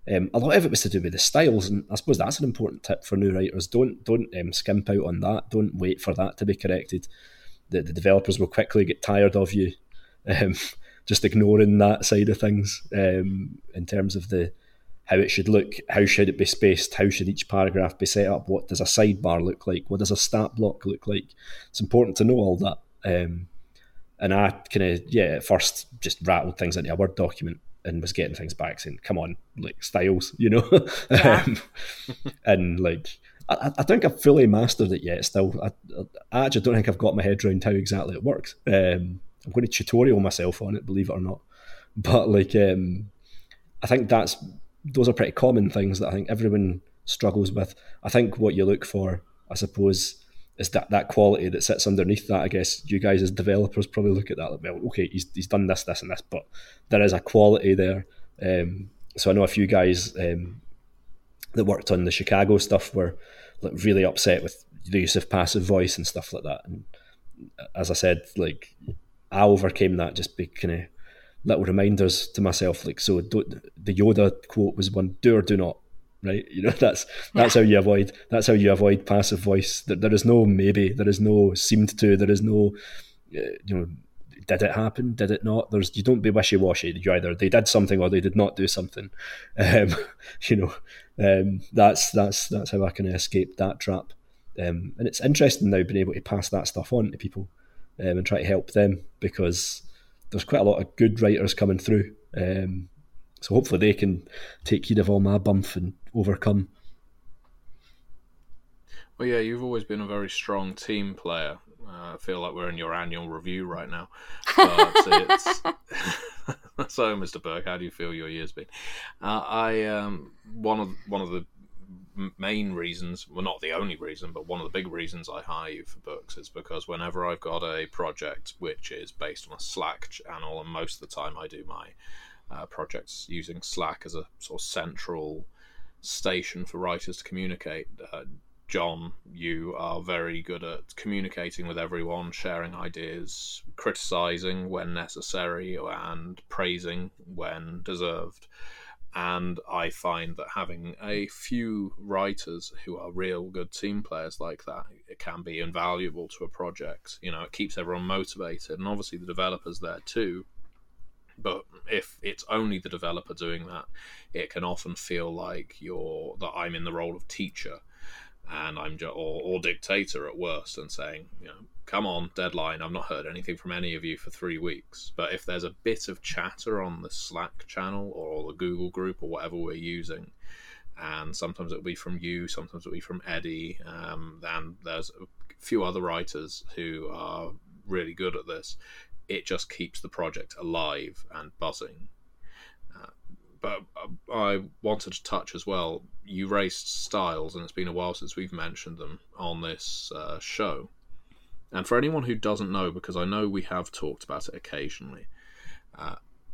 Um, a lot of it was to do with the styles, and I suppose that's an important tip for new writers. Don't don't um, skimp out on that. Don't wait for that to be corrected. The, the developers will quickly get tired of you um, just ignoring that side of things um, in terms of the how it should look, how should it be spaced, how should each paragraph be set up, what does a sidebar look like, what does a stat block look like. It's important to know all that. Um, and I kind of, yeah, at first just rattled things into a Word document and was getting things back saying, come on, like styles, you know? Yeah. um, and like, I, I think I've fully mastered it yet still. I, I actually don't think I've got my head around how exactly it works. Um, I'm going to tutorial myself on it, believe it or not. But like, um, I think that's, those are pretty common things that I think everyone struggles with. I think what you look for, I suppose, is that, that quality that sits underneath that. I guess you guys as developers probably look at that like, well, okay, he's he's done this, this and this, but there is a quality there. Um, so I know a few guys um, that worked on the Chicago stuff were like really upset with the use of passive voice and stuff like that. And as I said, like I overcame that just by kind of little reminders to myself, like, so don't, the Yoda quote was one, do or do not. Right, you know, that's that's yeah. how you avoid that's how you avoid passive voice. There, there is no maybe, there is no seemed to, there is no, uh, you know, did it happen, did it not? There's you don't be wishy washy. You either they did something or they did not do something. Um, you know, um, that's that's that's how I can escape that trap. Um, and it's interesting now being able to pass that stuff on to people um, and try to help them, because there's quite a lot of good writers coming through. Um, So hopefully they can take heed of all my bump and overcome. Well, yeah, you've always been a very strong team player. Uh, I feel like we're in your annual review right now. But it's... So, Mister Burke, how do you feel your year's been? Uh, I um, one of one of the main reasons, well, not the only reason, but one of the big reasons I hire you for books is because whenever I've got a project which is based on a Slack channel, and most of the time I do my Uh, projects using Slack as a sort of central station for writers to communicate. Uh, John, you are very good at communicating with everyone, sharing ideas, criticizing when necessary, and praising when deserved. And I find that having a few writers who are real good team players like that, it can be invaluable to a project. You know, it keeps everyone motivated, and obviously the developers there too. But if it's only the developer doing that, it can often feel like you're that I'm in the role of teacher, and I'm just, or, or dictator at worst, and saying, you know, come on, deadline. I've not heard anything from any of you for three weeks. But if there's a bit of chatter on the Slack channel or the Google group or whatever we're using, and sometimes it'll be from you, sometimes it'll be from Eddie, um, and there's a few other writers who are really good at this. It just keeps the project alive and buzzing. Uh, but I wanted to touch as well, you raised styles, and it's been a while since we've mentioned them on this uh, show. And for anyone who doesn't know, because I know we have talked about it occasionally, uh,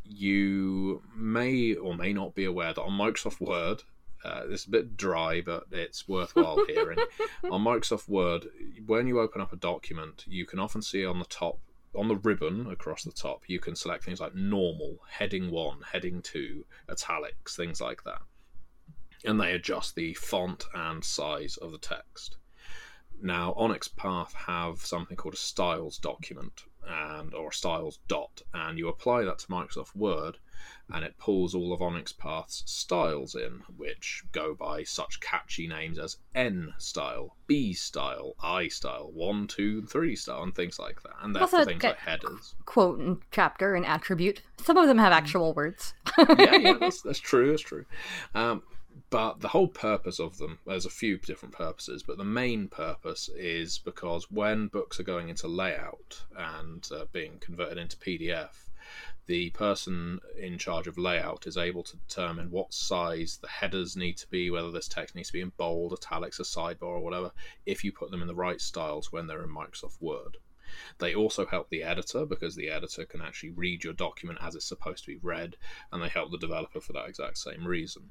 you may or may not be aware that on Microsoft Word, uh, it's a bit dry, but it's worthwhile hearing. On Microsoft Word, when you open up a document, you can often see on the top, on the ribbon across the top, you can select things like normal, heading one, heading two, italics, things like that. And they adjust the font and size of the text. Now, Onyx Path have something called a styles document, and or a styles dot, and you apply that to Microsoft Word, and it pulls all of Onyx Path's styles in, which go by such catchy names as N style, B style, I style, one, two, three style, and things like that. And therefore things like headers. Quote and chapter and attribute. Some of them have actual words. yeah, yeah, that's, that's true, that's true. Um, But the whole purpose of them, there's a few different purposes, but the main purpose is because when books are going into layout and uh, being converted into P D F, the person in charge of layout is able to determine what size the headers need to be, whether this text needs to be in bold, italics, a sidebar, or whatever, if you put them in the right styles when they're in Microsoft Word. They also help the editor, because the editor can actually read your document as it's supposed to be read, and they help the developer for that exact same reason.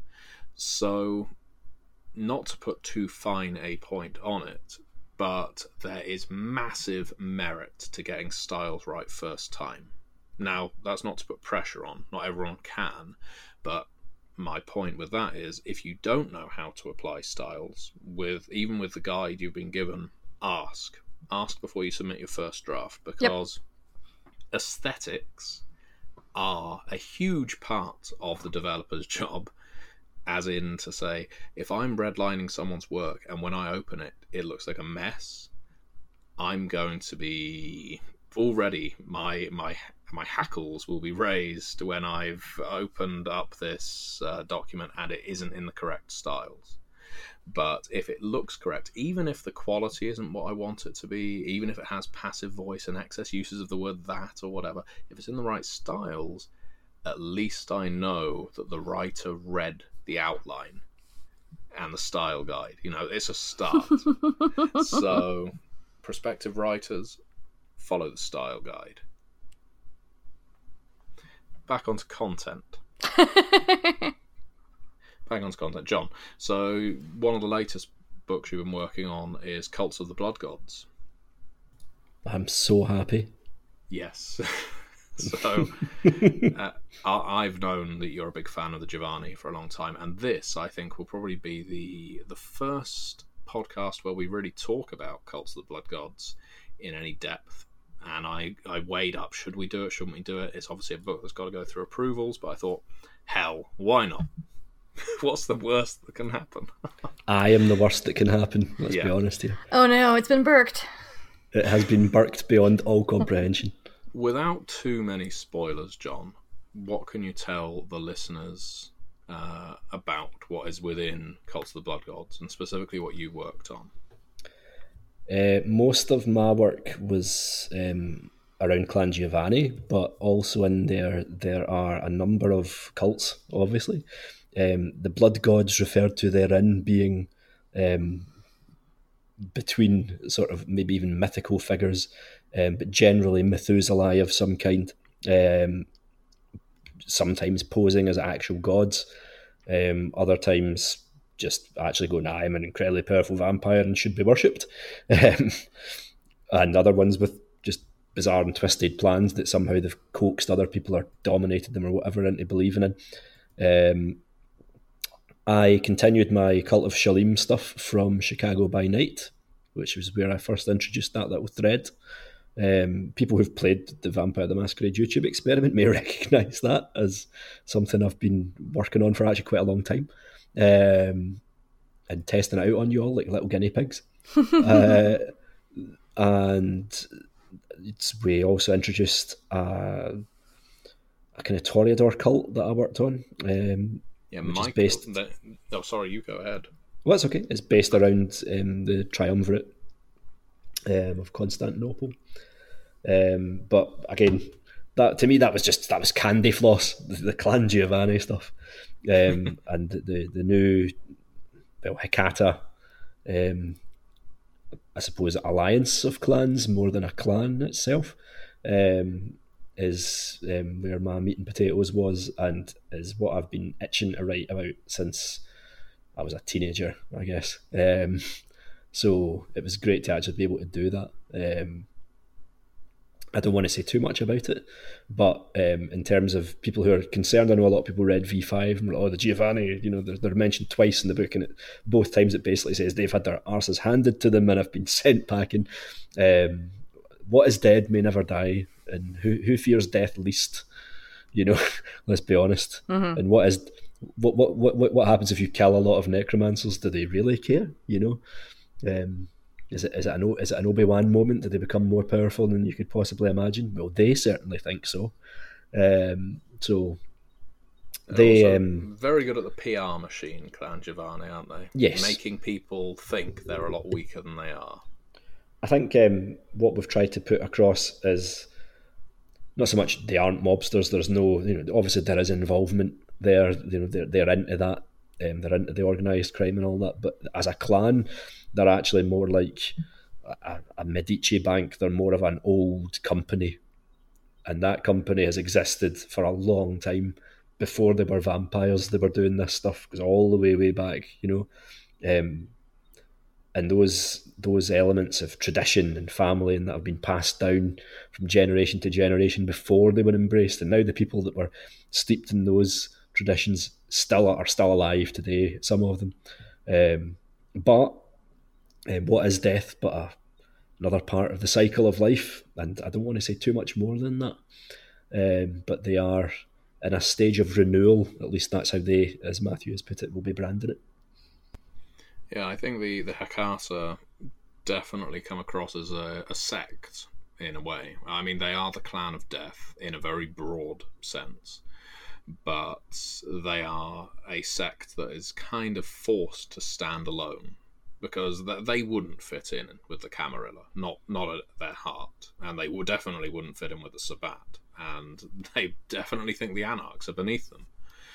So, not to put too fine a point on it, but there is massive merit to getting styles right first time. Now, that's not to put pressure on, not everyone can, but my point with that is, if you don't know how to apply styles, with even with the guide you've been given, ask. Ask before you submit your first draft, because yep. aesthetics are a huge part of the developer's job, as in to say, if I'm redlining someone's work and when I open it, it looks like a mess, I'm going to be already, my my my hackles will be raised when I've opened up this uh, document and it isn't in the correct styles. But if it looks correct, even if the quality isn't what I want it to be, even if it has passive voice and excess uses of the word that or whatever, if it's in the right styles, at least I know that the writer read the outline and the style guide. You know, it's a start. So, prospective writers, follow the style guide. Back onto content. Back onto content. John, so one of the latest books you've been working on is Cults of the Blood Gods. I'm so happy. Yes. So, uh, I've known that you're a big fan of the Giovanni for a long time, and this, I think, will probably be the the first podcast where we really talk about Cults of the Blood Gods in any depth. And I, I weighed up, should we do it, shouldn't we do it? It's obviously a book that's got to go through approvals, but I thought, hell, why not? What's the worst that can happen? I am the worst that can happen, let's yeah. be honest here. Oh no, it's been burked. It has been burked beyond all comprehension. Without too many spoilers, John, what can you tell the listeners uh, about what is within Cults of the Blood Gods, and specifically what you worked on? Uh, most of my work was um, around Clan Giovanni, but also in there there are a number of cults, obviously. Um, the blood gods referred to therein being um, between sort of maybe even mythical figures, um, but generally Methuselah of some kind, um, sometimes posing as actual gods, um, other times just actually going, nah, I'm an incredibly powerful vampire and should be worshipped. Um, and other ones with just bizarre and twisted plans that somehow they've coaxed other people or dominated them or whatever into believing in. Um, I continued my Cult of Shalim stuff from Chicago by Night, which was where I first introduced that little thread. Um, people who've played the Vampire the Masquerade YouTube experiment may recognise that as something I've been working on for actually quite a long time. Um, and testing it out on you all like little guinea pigs. uh, and it's, we also introduced a, a kind of Toreador cult that I worked on. Um, yeah, which Michael, is based. The, oh, sorry, you go ahead. Well, that's okay. It's based around um, the triumvirate um, of Constantinople. Um, but again, that to me that was just that was candy floss, the, the Clan Giovanni stuff. Um, and the the new well Hecata, um, I suppose alliance of clans more than a clan itself, um, is um, where my meat and potatoes was, and is what I've been itching to write about since I was a teenager, I guess. Um, so it was great to actually be able to do that. Um, I don't want to say too much about it, but um, in terms of people who are concerned, I know a lot of people read V five and were like, oh, the Giovanni, you know, they're, they're mentioned twice in the book, and it, both times it basically says they've had their arses handed to them and have been sent packing. Um, what is dead may never die, and who who fears death least? You know, let's be honest. Mm-hmm. And what is what, what what what happens if you kill a lot of necromancers? Do they really care? You know. Um, Is it is it an is it an Obi-Wan moment? Do they become more powerful than you could possibly imagine? Well, they certainly think so. Um, so they um, very good at the P R machine, Clan Giovanni, aren't they? Yes, making people think they're a lot weaker than they are. I think um, what we've tried to put across is not so much they aren't mobsters. There's no, you know, obviously there is involvement there. You know, they're they're into that. Um, they're into the organised crime and all that. But as a clan, they're actually more like a, a Medici bank. They're more of an old company. And that company has existed for a long time. Before they were vampires, they were doing this stuff. Because all the way, way back, you know. Um, and those those elements of tradition and family and that have been passed down from generation to generation before they were embraced. And now the people that were steeped in those traditions still are still alive today, some of them. Um, but um, what is death but a, another part of the cycle of life? And I don't want to say too much more than that. Um, but they are in a stage of renewal, at least that's how they, as Matthew has put it, will be branding it. Yeah, I think the, the Hekata definitely come across as a, a sect in a way. I mean, they are the clan of death in a very broad sense, but they are a sect that is kind of forced to stand alone because they wouldn't fit in with the Camarilla, not not at their heart, and they would definitely wouldn't fit in with the Sabbat, and they definitely think the Anarchs are beneath them.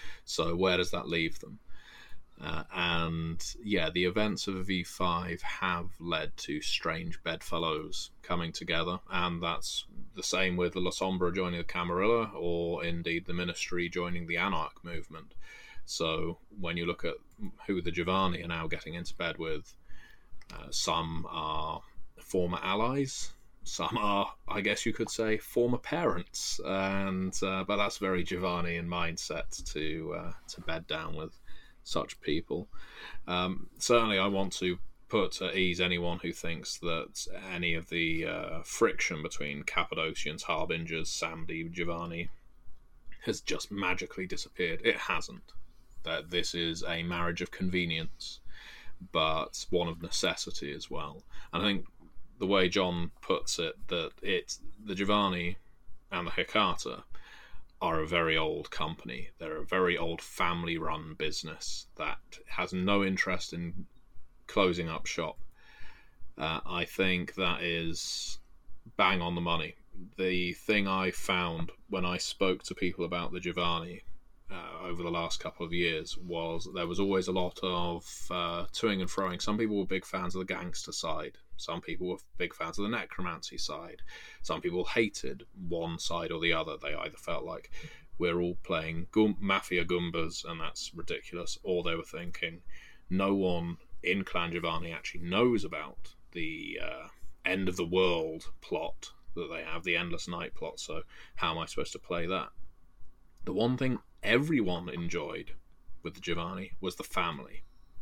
So where does that leave them? Uh, and yeah, the events of V five have led to strange bedfellows coming together, and that's the same with the La Sombra joining the Camarilla, or indeed the Ministry joining the Anarch movement. So when you look at who the Giovanni are now getting into bed with, uh, some are former allies, some are, I guess you could say, former parents, and uh, but that's very Giovanni in mindset to uh, to bed down with such people. Um, certainly I want to put at ease anyone who thinks that any of the uh, friction between Cappadocians, Harbingers, Samdi, Giovanni has just magically disappeared. It hasn't. That this is a marriage of convenience, but one of necessity as well. And I think the way John puts it, that it's the Giovanni and the Hekata are a very old company. They're a very old family-run business that has no interest in closing up shop. Uh, I think that is bang on the money. The thing I found when I spoke to people about the Giovanni uh, over the last couple of years was there was always a lot of uh, toing and froing. Some people were big fans of the gangster side. Some people were big fans of the necromancy side. Some people hated one side or the other. They either felt like we're all playing Goom- Mafia Goombas and that's ridiculous, or they were thinking no one in Clan Giovanni actually knows about the uh, end of the world plot that they have, the Endless Night plot, so how am I supposed to play that? The one thing everyone enjoyed with the Giovanni was the family.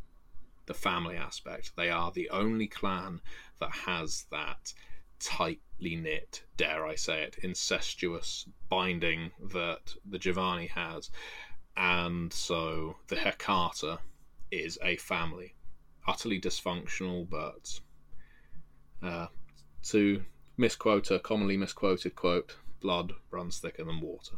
The family aspect. They are the only clan that has that tightly knit, dare I say it, incestuous binding that the Giovanni has. And so the Hekata is a family. Utterly dysfunctional, but uh, to misquote a commonly misquoted quote, blood runs thicker than water.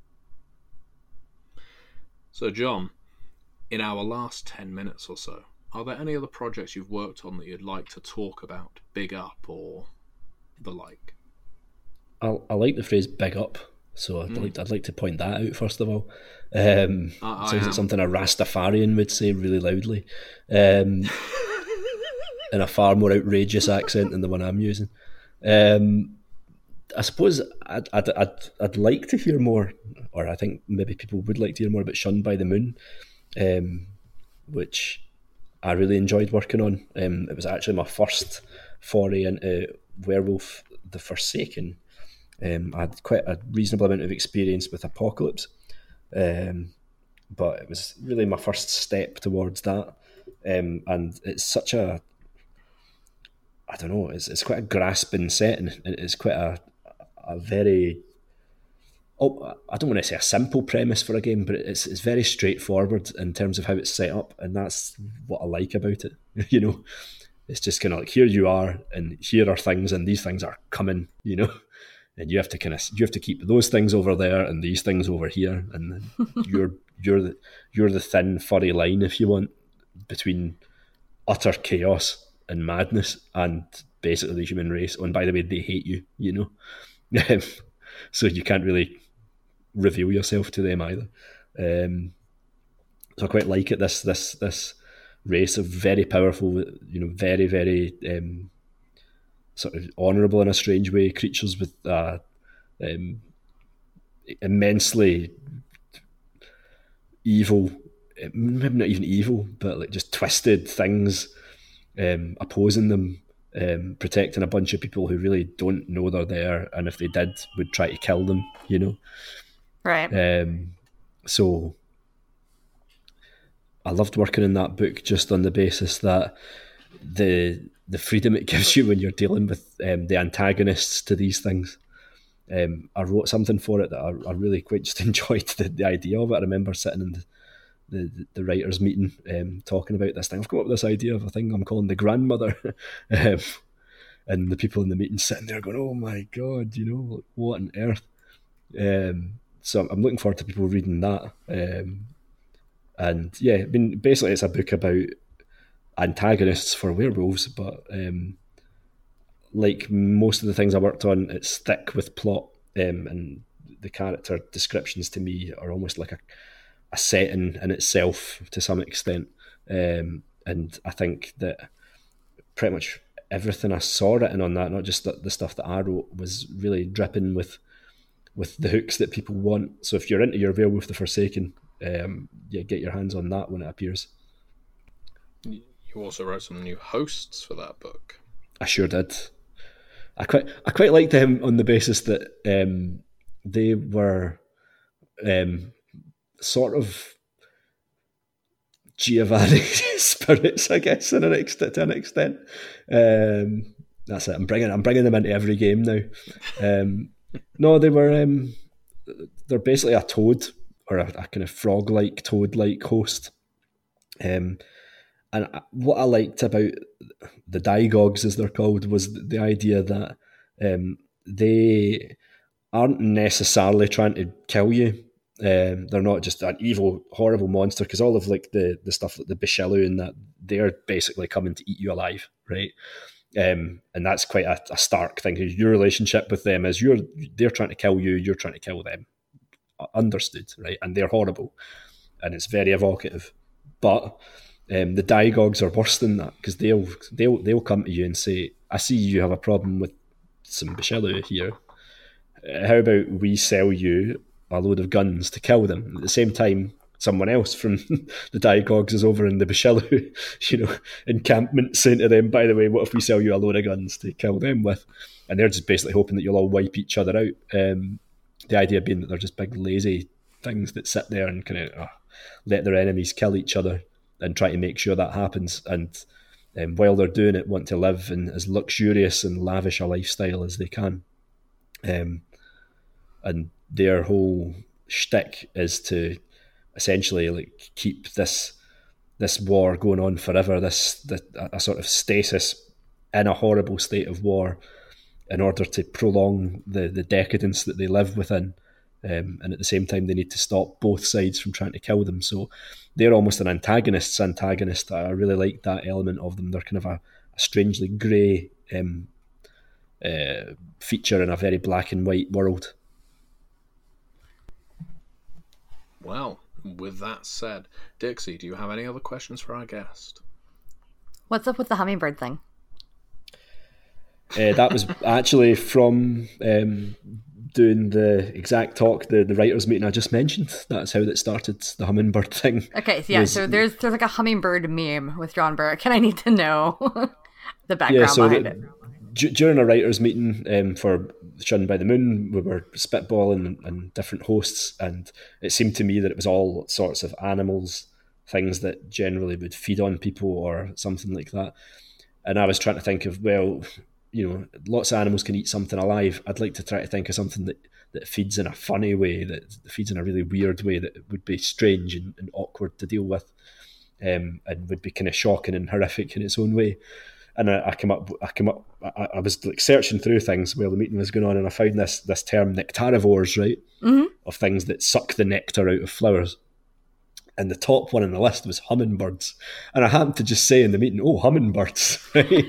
So John, in our last ten minutes or so, are there any other projects you've worked on that you'd like to talk about, big up or the like? I, I like the phrase "big up," so I'd, mm. like, I'd like to point that out first of all. Um, I, I sounds like something a Rastafarian would say really loudly, um, in a far more outrageous accent than the one I'm using. Um, I suppose I'd, I'd, I'd, I'd like to hear more, or I think maybe people would like to hear more about Shunned by the Moon, um, which I really enjoyed working on. Um, it was actually my first foray into Werewolf the Forsaken. Um, I had quite a reasonable amount of experience with Apocalypse, um, but it was really my first step towards that. Um, and it's such a, I don't know, it's it's quite a grasping setting. It's quite a a very, oh, I don't want to say a simple premise for a game, but it's it's very straightforward in terms of how it's set up, and that's what I like about it. You know, it's just kind of like, here you are, and here are things, and these things are coming. You know, and you have to kind of you have to keep those things over there and these things over here, and then you're you're the you're the thin furry line, if you want, between utter chaos and madness and basically the human race. Oh, and by the way, they hate you. You know. So you can't really reveal yourself to them either. Um, so I quite like it. This this this race of very powerful, you know, very very um, sort of honourable in a strange way creatures with uh, um, immensely evil, maybe not even evil, but like just twisted things um, opposing them. Um, protecting a bunch of people who really don't know they're there, and if they did, would try to kill them, you know. Right. Um, so I loved working in that book just on the basis that the the freedom it gives you when you're dealing with um, the antagonists to these things. Um, I wrote something for it that I, I really quite just enjoyed the, the idea of it. I remember sitting in the the, the writers' meeting um, talking about this thing. I've come up with this idea of a thing I'm calling the grandmother. um, and the people in the meeting sitting there going, oh my God, you know, what on earth? Um, so I'm looking forward to people reading that. Um, and yeah, I mean, basically it's a book about antagonists for werewolves, but um, like most of the things I worked on, it's thick with plot, um, and the character descriptions to me are almost like a, a setting in itself to some extent. Um, and I think that pretty much everything I saw written on that, not just the, the stuff that I wrote, was really dripping with with the hooks that people want. So if you're into your Werewolf the Forsaken, um, yeah, get your hands on that when it appears. You also wrote some new hosts for that book. I sure did. I quite I quite liked them on the basis that um, they were um, sort of Giovanni spirits, I guess, to an extent. To an extent. Um, that's it. I'm bringing I'm bringing them into every game now. Um, no, they were. Um, they're basically a toad or a, a kind of frog-like, toad-like host. Um, and what I liked about the Digogs, as they're called, was the idea that um, they aren't necessarily trying to kill you. Um, they're not just an evil, horrible monster, because all of like the, the stuff like the Bishilu and that, they're basically coming to eat you alive, right? Um, and that's quite a, a stark thing. Your relationship with them is you're they're trying to kill you, you're trying to kill them. Understood, right? And they're horrible, and it's very evocative. But um, the Digogs are worse than that, because they'll they'll they'll come to you and say, "I see you have a problem with some Bishilu here. How about we sell you a load of guns to kill them?" At the same time, someone else from the Digogs is over in the Bishilu, you know, encampment, saying to them, "By the way, what if we sell you a load of guns to kill them with?" And they're just basically hoping that you'll all wipe each other out. Um, the idea being that they're just big lazy things that sit there and kind of uh, let their enemies kill each other and try to make sure that happens. And um, while they're doing it, want to live in as luxurious and lavish a lifestyle as they can. Um, and their whole shtick is to essentially like keep this this war going on forever, this, this a sort of stasis in a horrible state of war, in order to prolong the, the decadence that they live within. Um, and at the same time, they need to stop both sides from trying to kill them. So they're almost an antagonist's antagonist. I really like that element of them. They're kind of a, a strangely grey um, uh, feature in a very black and white world. Well, with that said, Dixie, do you have any other questions for our guest? What's up with the hummingbird thing? Uh, that was actually from um, doing the exact talk, the, the writers' meeting I just mentioned. That's how that started, the hummingbird thing. Okay, so yeah, was, so there's there's like a hummingbird meme with John Burke, and I need to know the background yeah, so behind the, it. D- during a writers' meeting um, for Shunned by the Moon, we were spitballing and, and different hosts, and it seemed to me that it was all sorts of animals, things that generally would feed on people or something like that. And I was trying to think of, well, you know, lots of animals can eat something alive. I'd like to try to think of something that, that feeds in a funny way, that feeds in a really weird way, that would be strange and, and awkward to deal with, um, and would be kind of shocking and horrific in its own way. And I, I came up, I came up, I, I was like searching through things while the meeting was going on, and I found this this term nectarivores, right, mm-hmm. of things that suck the nectar out of flowers. And the top one on the list was hummingbirds. And I happened to just say in the meeting, "Oh, hummingbirds." Right?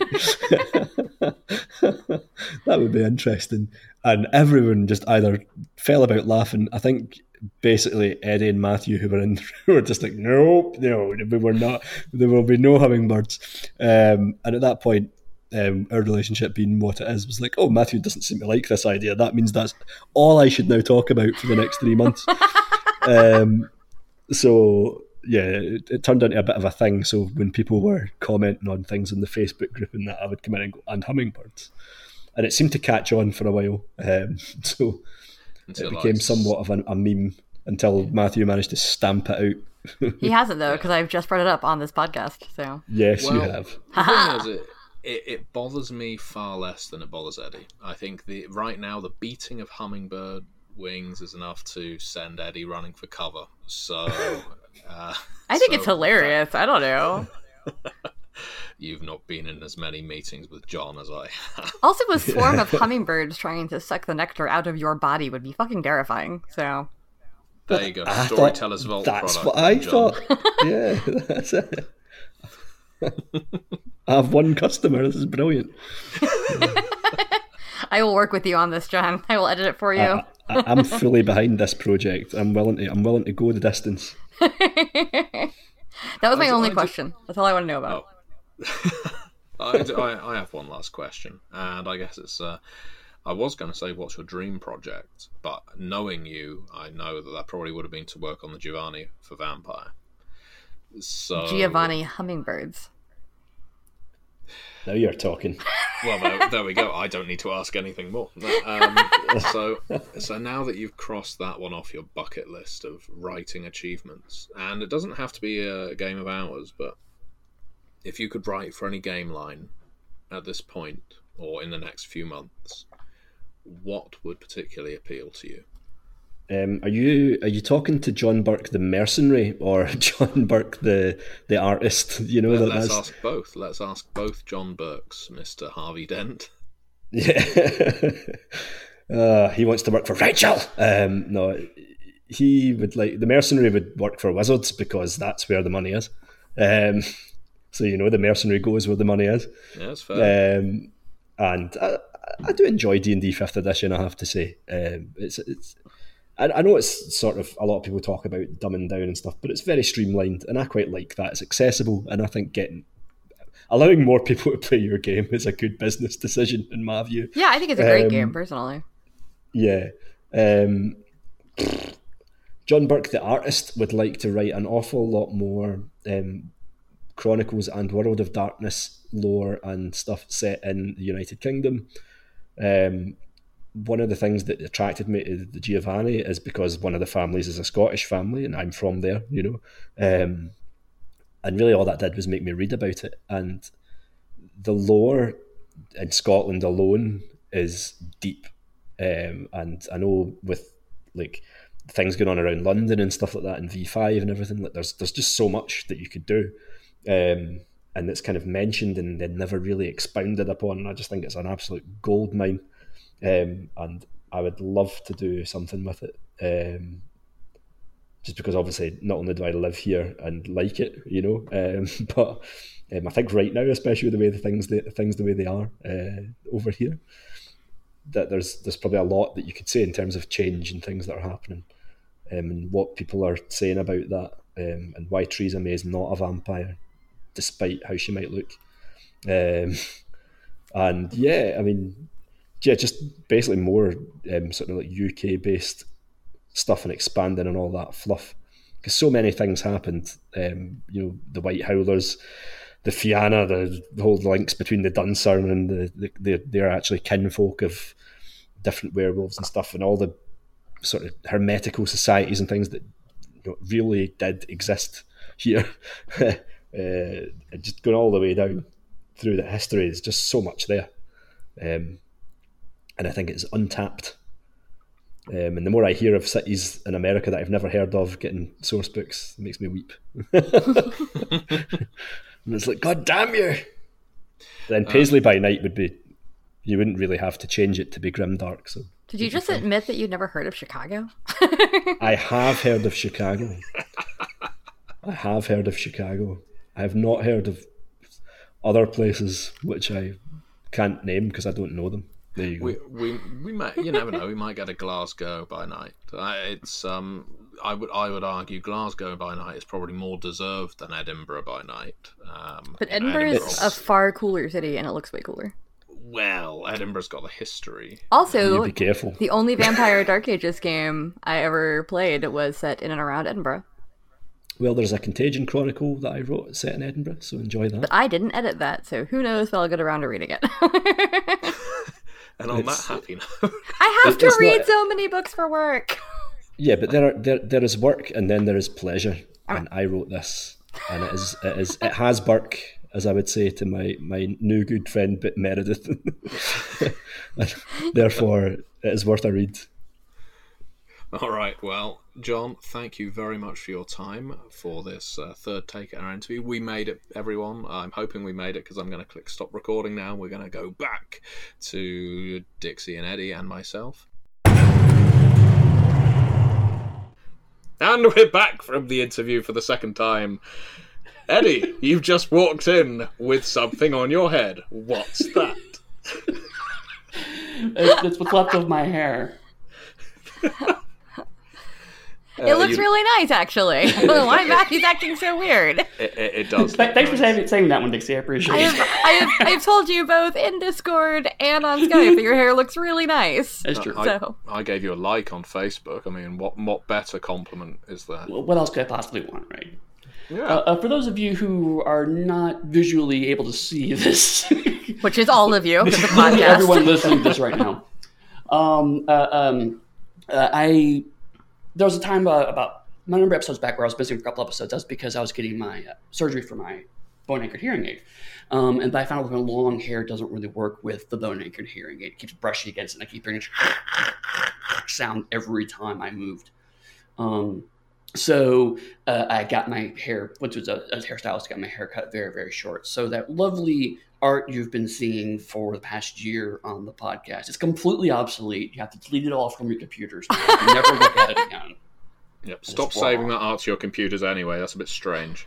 That would be interesting. And everyone just either fell about laughing. I think basically Eddie and Matthew, who were in, were just like, "Nope, no, we were not. There will be no hummingbirds." Um, and at that point, um, our relationship being what it is, was like, "Oh, Matthew doesn't seem to like this idea. That means that's all I should now talk about for the next three months." um, So yeah, it, it turned into a bit of a thing. So when people were commenting on things in the Facebook group and that, I would come in and go, "And hummingbirds," and it seemed to catch on for a while. Um, so Until it became somewhat of a, a meme. until Matthew managed to stamp it out. He hasn't, though, because I've just brought it up on this podcast, so... Yes, Well, you have. The thing is, it, it, it bothers me far less than it bothers Eddie. I think the right now the beating of hummingbird wings is enough to send Eddie running for cover. So... Uh, I think so it's hilarious. That... I don't know. You've not been in as many meetings with John as I have. Also, a swarm of hummingbirds trying to suck the nectar out of your body would be fucking terrifying, so... There you go. I Storyteller's thought, Vault that's product. what I John. thought. Yeah, that's it. I have one customer. This is brilliant. I will work with you on this, John. I will edit it for you. I, I, I'm fully behind this project. I'm willing to. I'm willing to go the distance. That was my I- only I- question. That's all I want to know about. I, I, I have one last question, and I guess it's. Uh, I was going to say, what's your dream project? But knowing you, I know that that probably would have been to work on the Giovanni for Vampire. So Giovanni hummingbirds. Now you're talking. Well, there, there we go. I don't need to ask anything more. Um, so, so now that you've crossed that one off your bucket list of writing achievements, and it doesn't have to be a game of hours, but if you could write for any game line at this point or in the next few months, what would particularly appeal to you? Um, are you are you talking to John Burke the mercenary or John Burke the the artist? You know, Let, that let's that's... ask both. Let's ask both John Burkes, Mister Harvey Dent. Yeah. uh, he wants to work for Rachel. Um, no, he would like the mercenary would work for Wizards because that's where the money is. Um, so you know, the mercenary goes where the money is. Yeah, that's fair. Um, and I, I do enjoy D and D Fifth Edition. I have to say, um, it's it's. I, I know it's sort of a lot of people talk about dumbing down and stuff, but it's very streamlined, and I quite like that. It's accessible, and I think getting allowing more people to play your game is a good business decision in my view. Yeah, I think it's a great Um, game, personally. Yeah. Um, John Burke, the artist, would like to write an awful lot more um, Chronicles and World of Darkness lore and stuff set in the United Kingdom. Um, one of the things that attracted me to the Giovanni is because one of the families is a Scottish family, and I'm from there, you know. Um, and really all that did was make me read about it. And the lore in Scotland alone is deep. Um, and I know with like things going on around London and stuff like that in V five and everything, like there's there's just so much that you could do. Um, and it's kind of mentioned and then never really expounded upon. And I just think it's an absolute gold mine. Um, and I would love to do something with it. Um, just because obviously not only do I live here and like it, you know, um, but um, I think right now, especially the way the things the things the way they are uh, over here, that there's there's probably a lot that you could say in terms of change and things that are happening, um, and what people are saying about that, um, and why Theresa May is not a vampire, despite how she might look. Um, and yeah, I mean, yeah, just basically more um, sort of like U K based stuff and expanding on all that fluff, because so many things happened. Um, you know, the White Howlers, the Fianna, the, the whole links between the Dunsarn and the, the they're, they're actually kinfolk of different werewolves and stuff, and all the sort of hermetical societies and things that, you know, really did exist here. uh, and just going all the way down through the history, there's just so much there. Um, and I think it's untapped. Um, and the more I hear of cities in America that I've never heard of getting source books, it makes me weep. And it's like, God damn you! Then Paisley by Night would be, you wouldn't really have to change it to be grimdark. So Did you just admit that you'd never heard of Chicago? I have heard of Chicago. I have heard of Chicago. I have not heard of other places which I can't name because I don't know them. There you go. We we we might, you never know, we might get a Glasgow by Night. I, it's um I would I would argue Glasgow by Night is probably more deserved than Edinburgh by Night. Um, But Edinburgh is Edinburgh's- a far cooler city, and it looks way cooler. well, Edinburgh's got the history. Also, You be careful. the only Vampire Dark Ages game I ever played was set in and around Edinburgh. Well, there's a Contagion Chronicle that I wrote set in Edinburgh, so enjoy that. But I didn't edit that, so who knows if I'll get around to reading it. And on It's- that happy note, I have It- to it's read not- so many books for work. Yeah, but there are there there is work and then there is pleasure, and I wrote this, and it is it is it has Burke, as I would say to my my new good friend Bit Meredith. Therefore, it is worth a read. All right, well, John, thank you very much for your time for this uh, third take at our interview. We made it, everyone. I'm hoping we made it, because I'm going to click stop recording now. We're going to go back to Dixie and Eddie and myself. And we're back from the interview for the second time. Eddie, you've just walked in with something on your head. What's that? It's, it's what's left of my hair. It uh, looks you... really nice, actually. I don't know why Matthew's acting so weird. It, it, it does. Thanks nice. for saying, saying that one, Dixie. I appreciate I it. have, I have, I've told you both in Discord and on Skype that your hair looks really nice. That's true. I, so. I gave you a like on Facebook. I mean, what what better compliment is there? Well, what else could I possibly want, right? Yeah. Uh, uh, for those of you who are not visually able to see this, which is all of you, the podcast. Everyone listening to this right now, um, uh, um, uh, I there was a time uh, about. My number of episodes back where I was missing a couple episodes. That's because I was getting my uh, surgery for my bone-anchored hearing aid. Um, and I found out that my long hair doesn't really work with the bone-anchored hearing aid. It keeps brushing against it, and I keep hearing a sound every time I moved. Um, so uh, I got my hair, went to a, a hairstylist, got my hair cut very, very short. So that lovely art you've been seeing for the past year on the podcast is completely obsolete. You have to delete it all from your computers now. You can never look at it again. Yep. Stop saving that art to your computers anyway. That's a bit strange.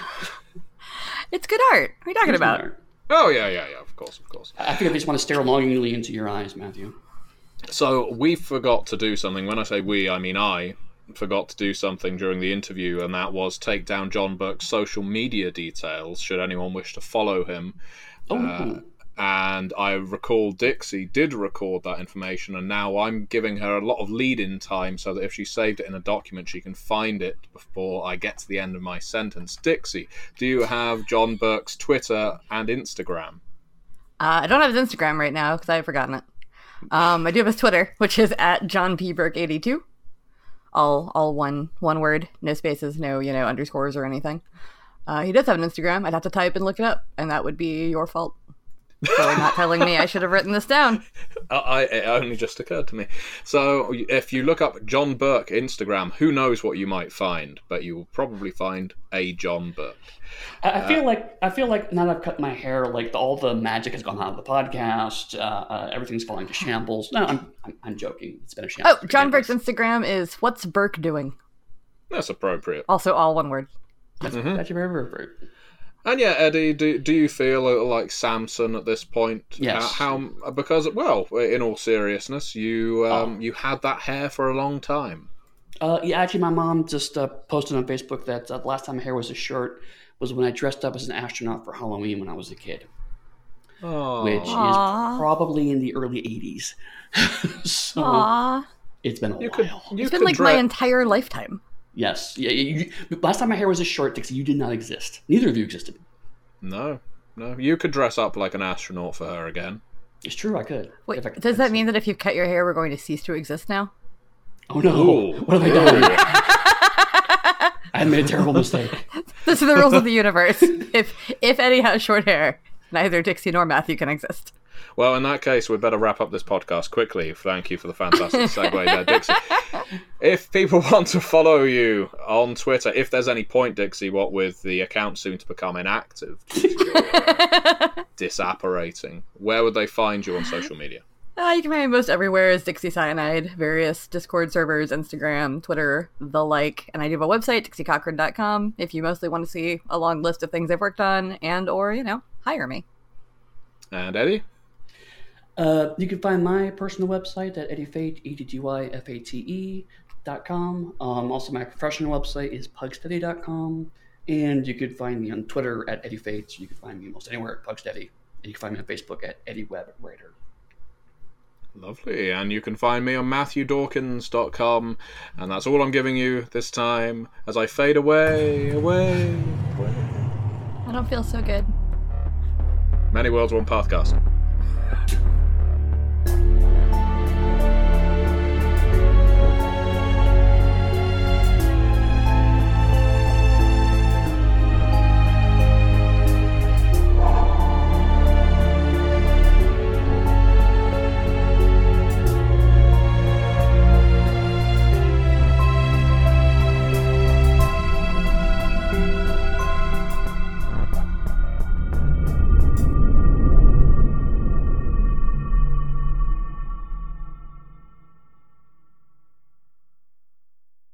It's good art. What are you talking It's about? art. Oh, yeah, yeah, yeah. Of course, of course. I think I just want to stare longingly into your eyes, Matthew. So we forgot to do something. When I say we, I mean I forgot to do something during the interview, and that was take down John Burke's social media details, should anyone wish to follow him. Oh, Uh, and I recall Dixie did record that information, and now I'm giving her a lot of lead-in time so that if she saved it in a document, she can find it before I get to the end of my sentence. Dixie, do you have John Burke's Twitter and Instagram? Uh, I don't have his Instagram right now because I've forgotten it. Um, I do have his Twitter, which is at John P Burke eighty-two. All, all one, one word, no spaces, no you know underscores or anything. Uh, he does have an Instagram. I'd have to type and look it up, and that would be your fault. For not telling me I should have written this down. I, it only just occurred to me. So if you look up John Burke Instagram, who knows what you might find, but you will probably find a John Burke. I, I feel uh, like I feel like now that I've cut my hair, like the, all the magic has gone out of the podcast. Uh, uh, everything's falling to shambles. No, I'm, I'm I'm joking. It's been a shambles. Oh, John Burke's Instagram is what's Burke doing? That's appropriate. Also, all one word. That's, mm-hmm. that's very appropriate. And yeah, Eddie, do do you feel like Samson at this point? Yes. How, how because well, in all seriousness, you um, oh. you had that hair for a long time. Uh, yeah, actually, my mom just uh, posted on Facebook that uh, the last time my hair was as short was when I dressed up as an astronaut for Halloween when I was a kid, Aww. which Aww. is probably in the early eighties. So Aww. It's been a you while. Could, you it's been could like dre- my entire lifetime. Yes. Yeah. You, you, last time my hair was this short, Dixie, you did not exist. Neither of you existed. No, no. You could dress up like an astronaut for her again. It's true, I could. Wait, I could does that mean that if you cut your hair, we're going to cease to exist now? Oh no! Ooh. What have I done? I made a terrible mistake. Those are the rules of the universe. If if Eddie has short hair, neither Dixie nor Matthew can exist. Well, in that case, we'd better wrap up this podcast quickly. Thank you for the fantastic segue there, Dixie. If people want to follow you on Twitter, if there's any point, Dixie, what with the account soon to become inactive, uh, disapparating, where would they find you on social media? Uh, you can find me most everywhere as Dixie Cyanide, various Discord servers, Instagram, Twitter, the like, and I do have a website, dixie cochran dot com, if you mostly want to see a long list of things I've worked on and or, you know, hire me. And Eddie? Uh, you can find my personal website at eddyfate, E D D Y F A T E dot com. Um, also, my professional website is pugsteady dot com. And you could find me on Twitter at eddyfate. You can find me almost anywhere at pugsteady. And you can find me on Facebook at eddywebwriter. Lovely. And you can find me on matthew dawkins dot com. And that's all I'm giving you this time as I fade away, away, away. I don't feel so good. Many Worlds, One Pathcast.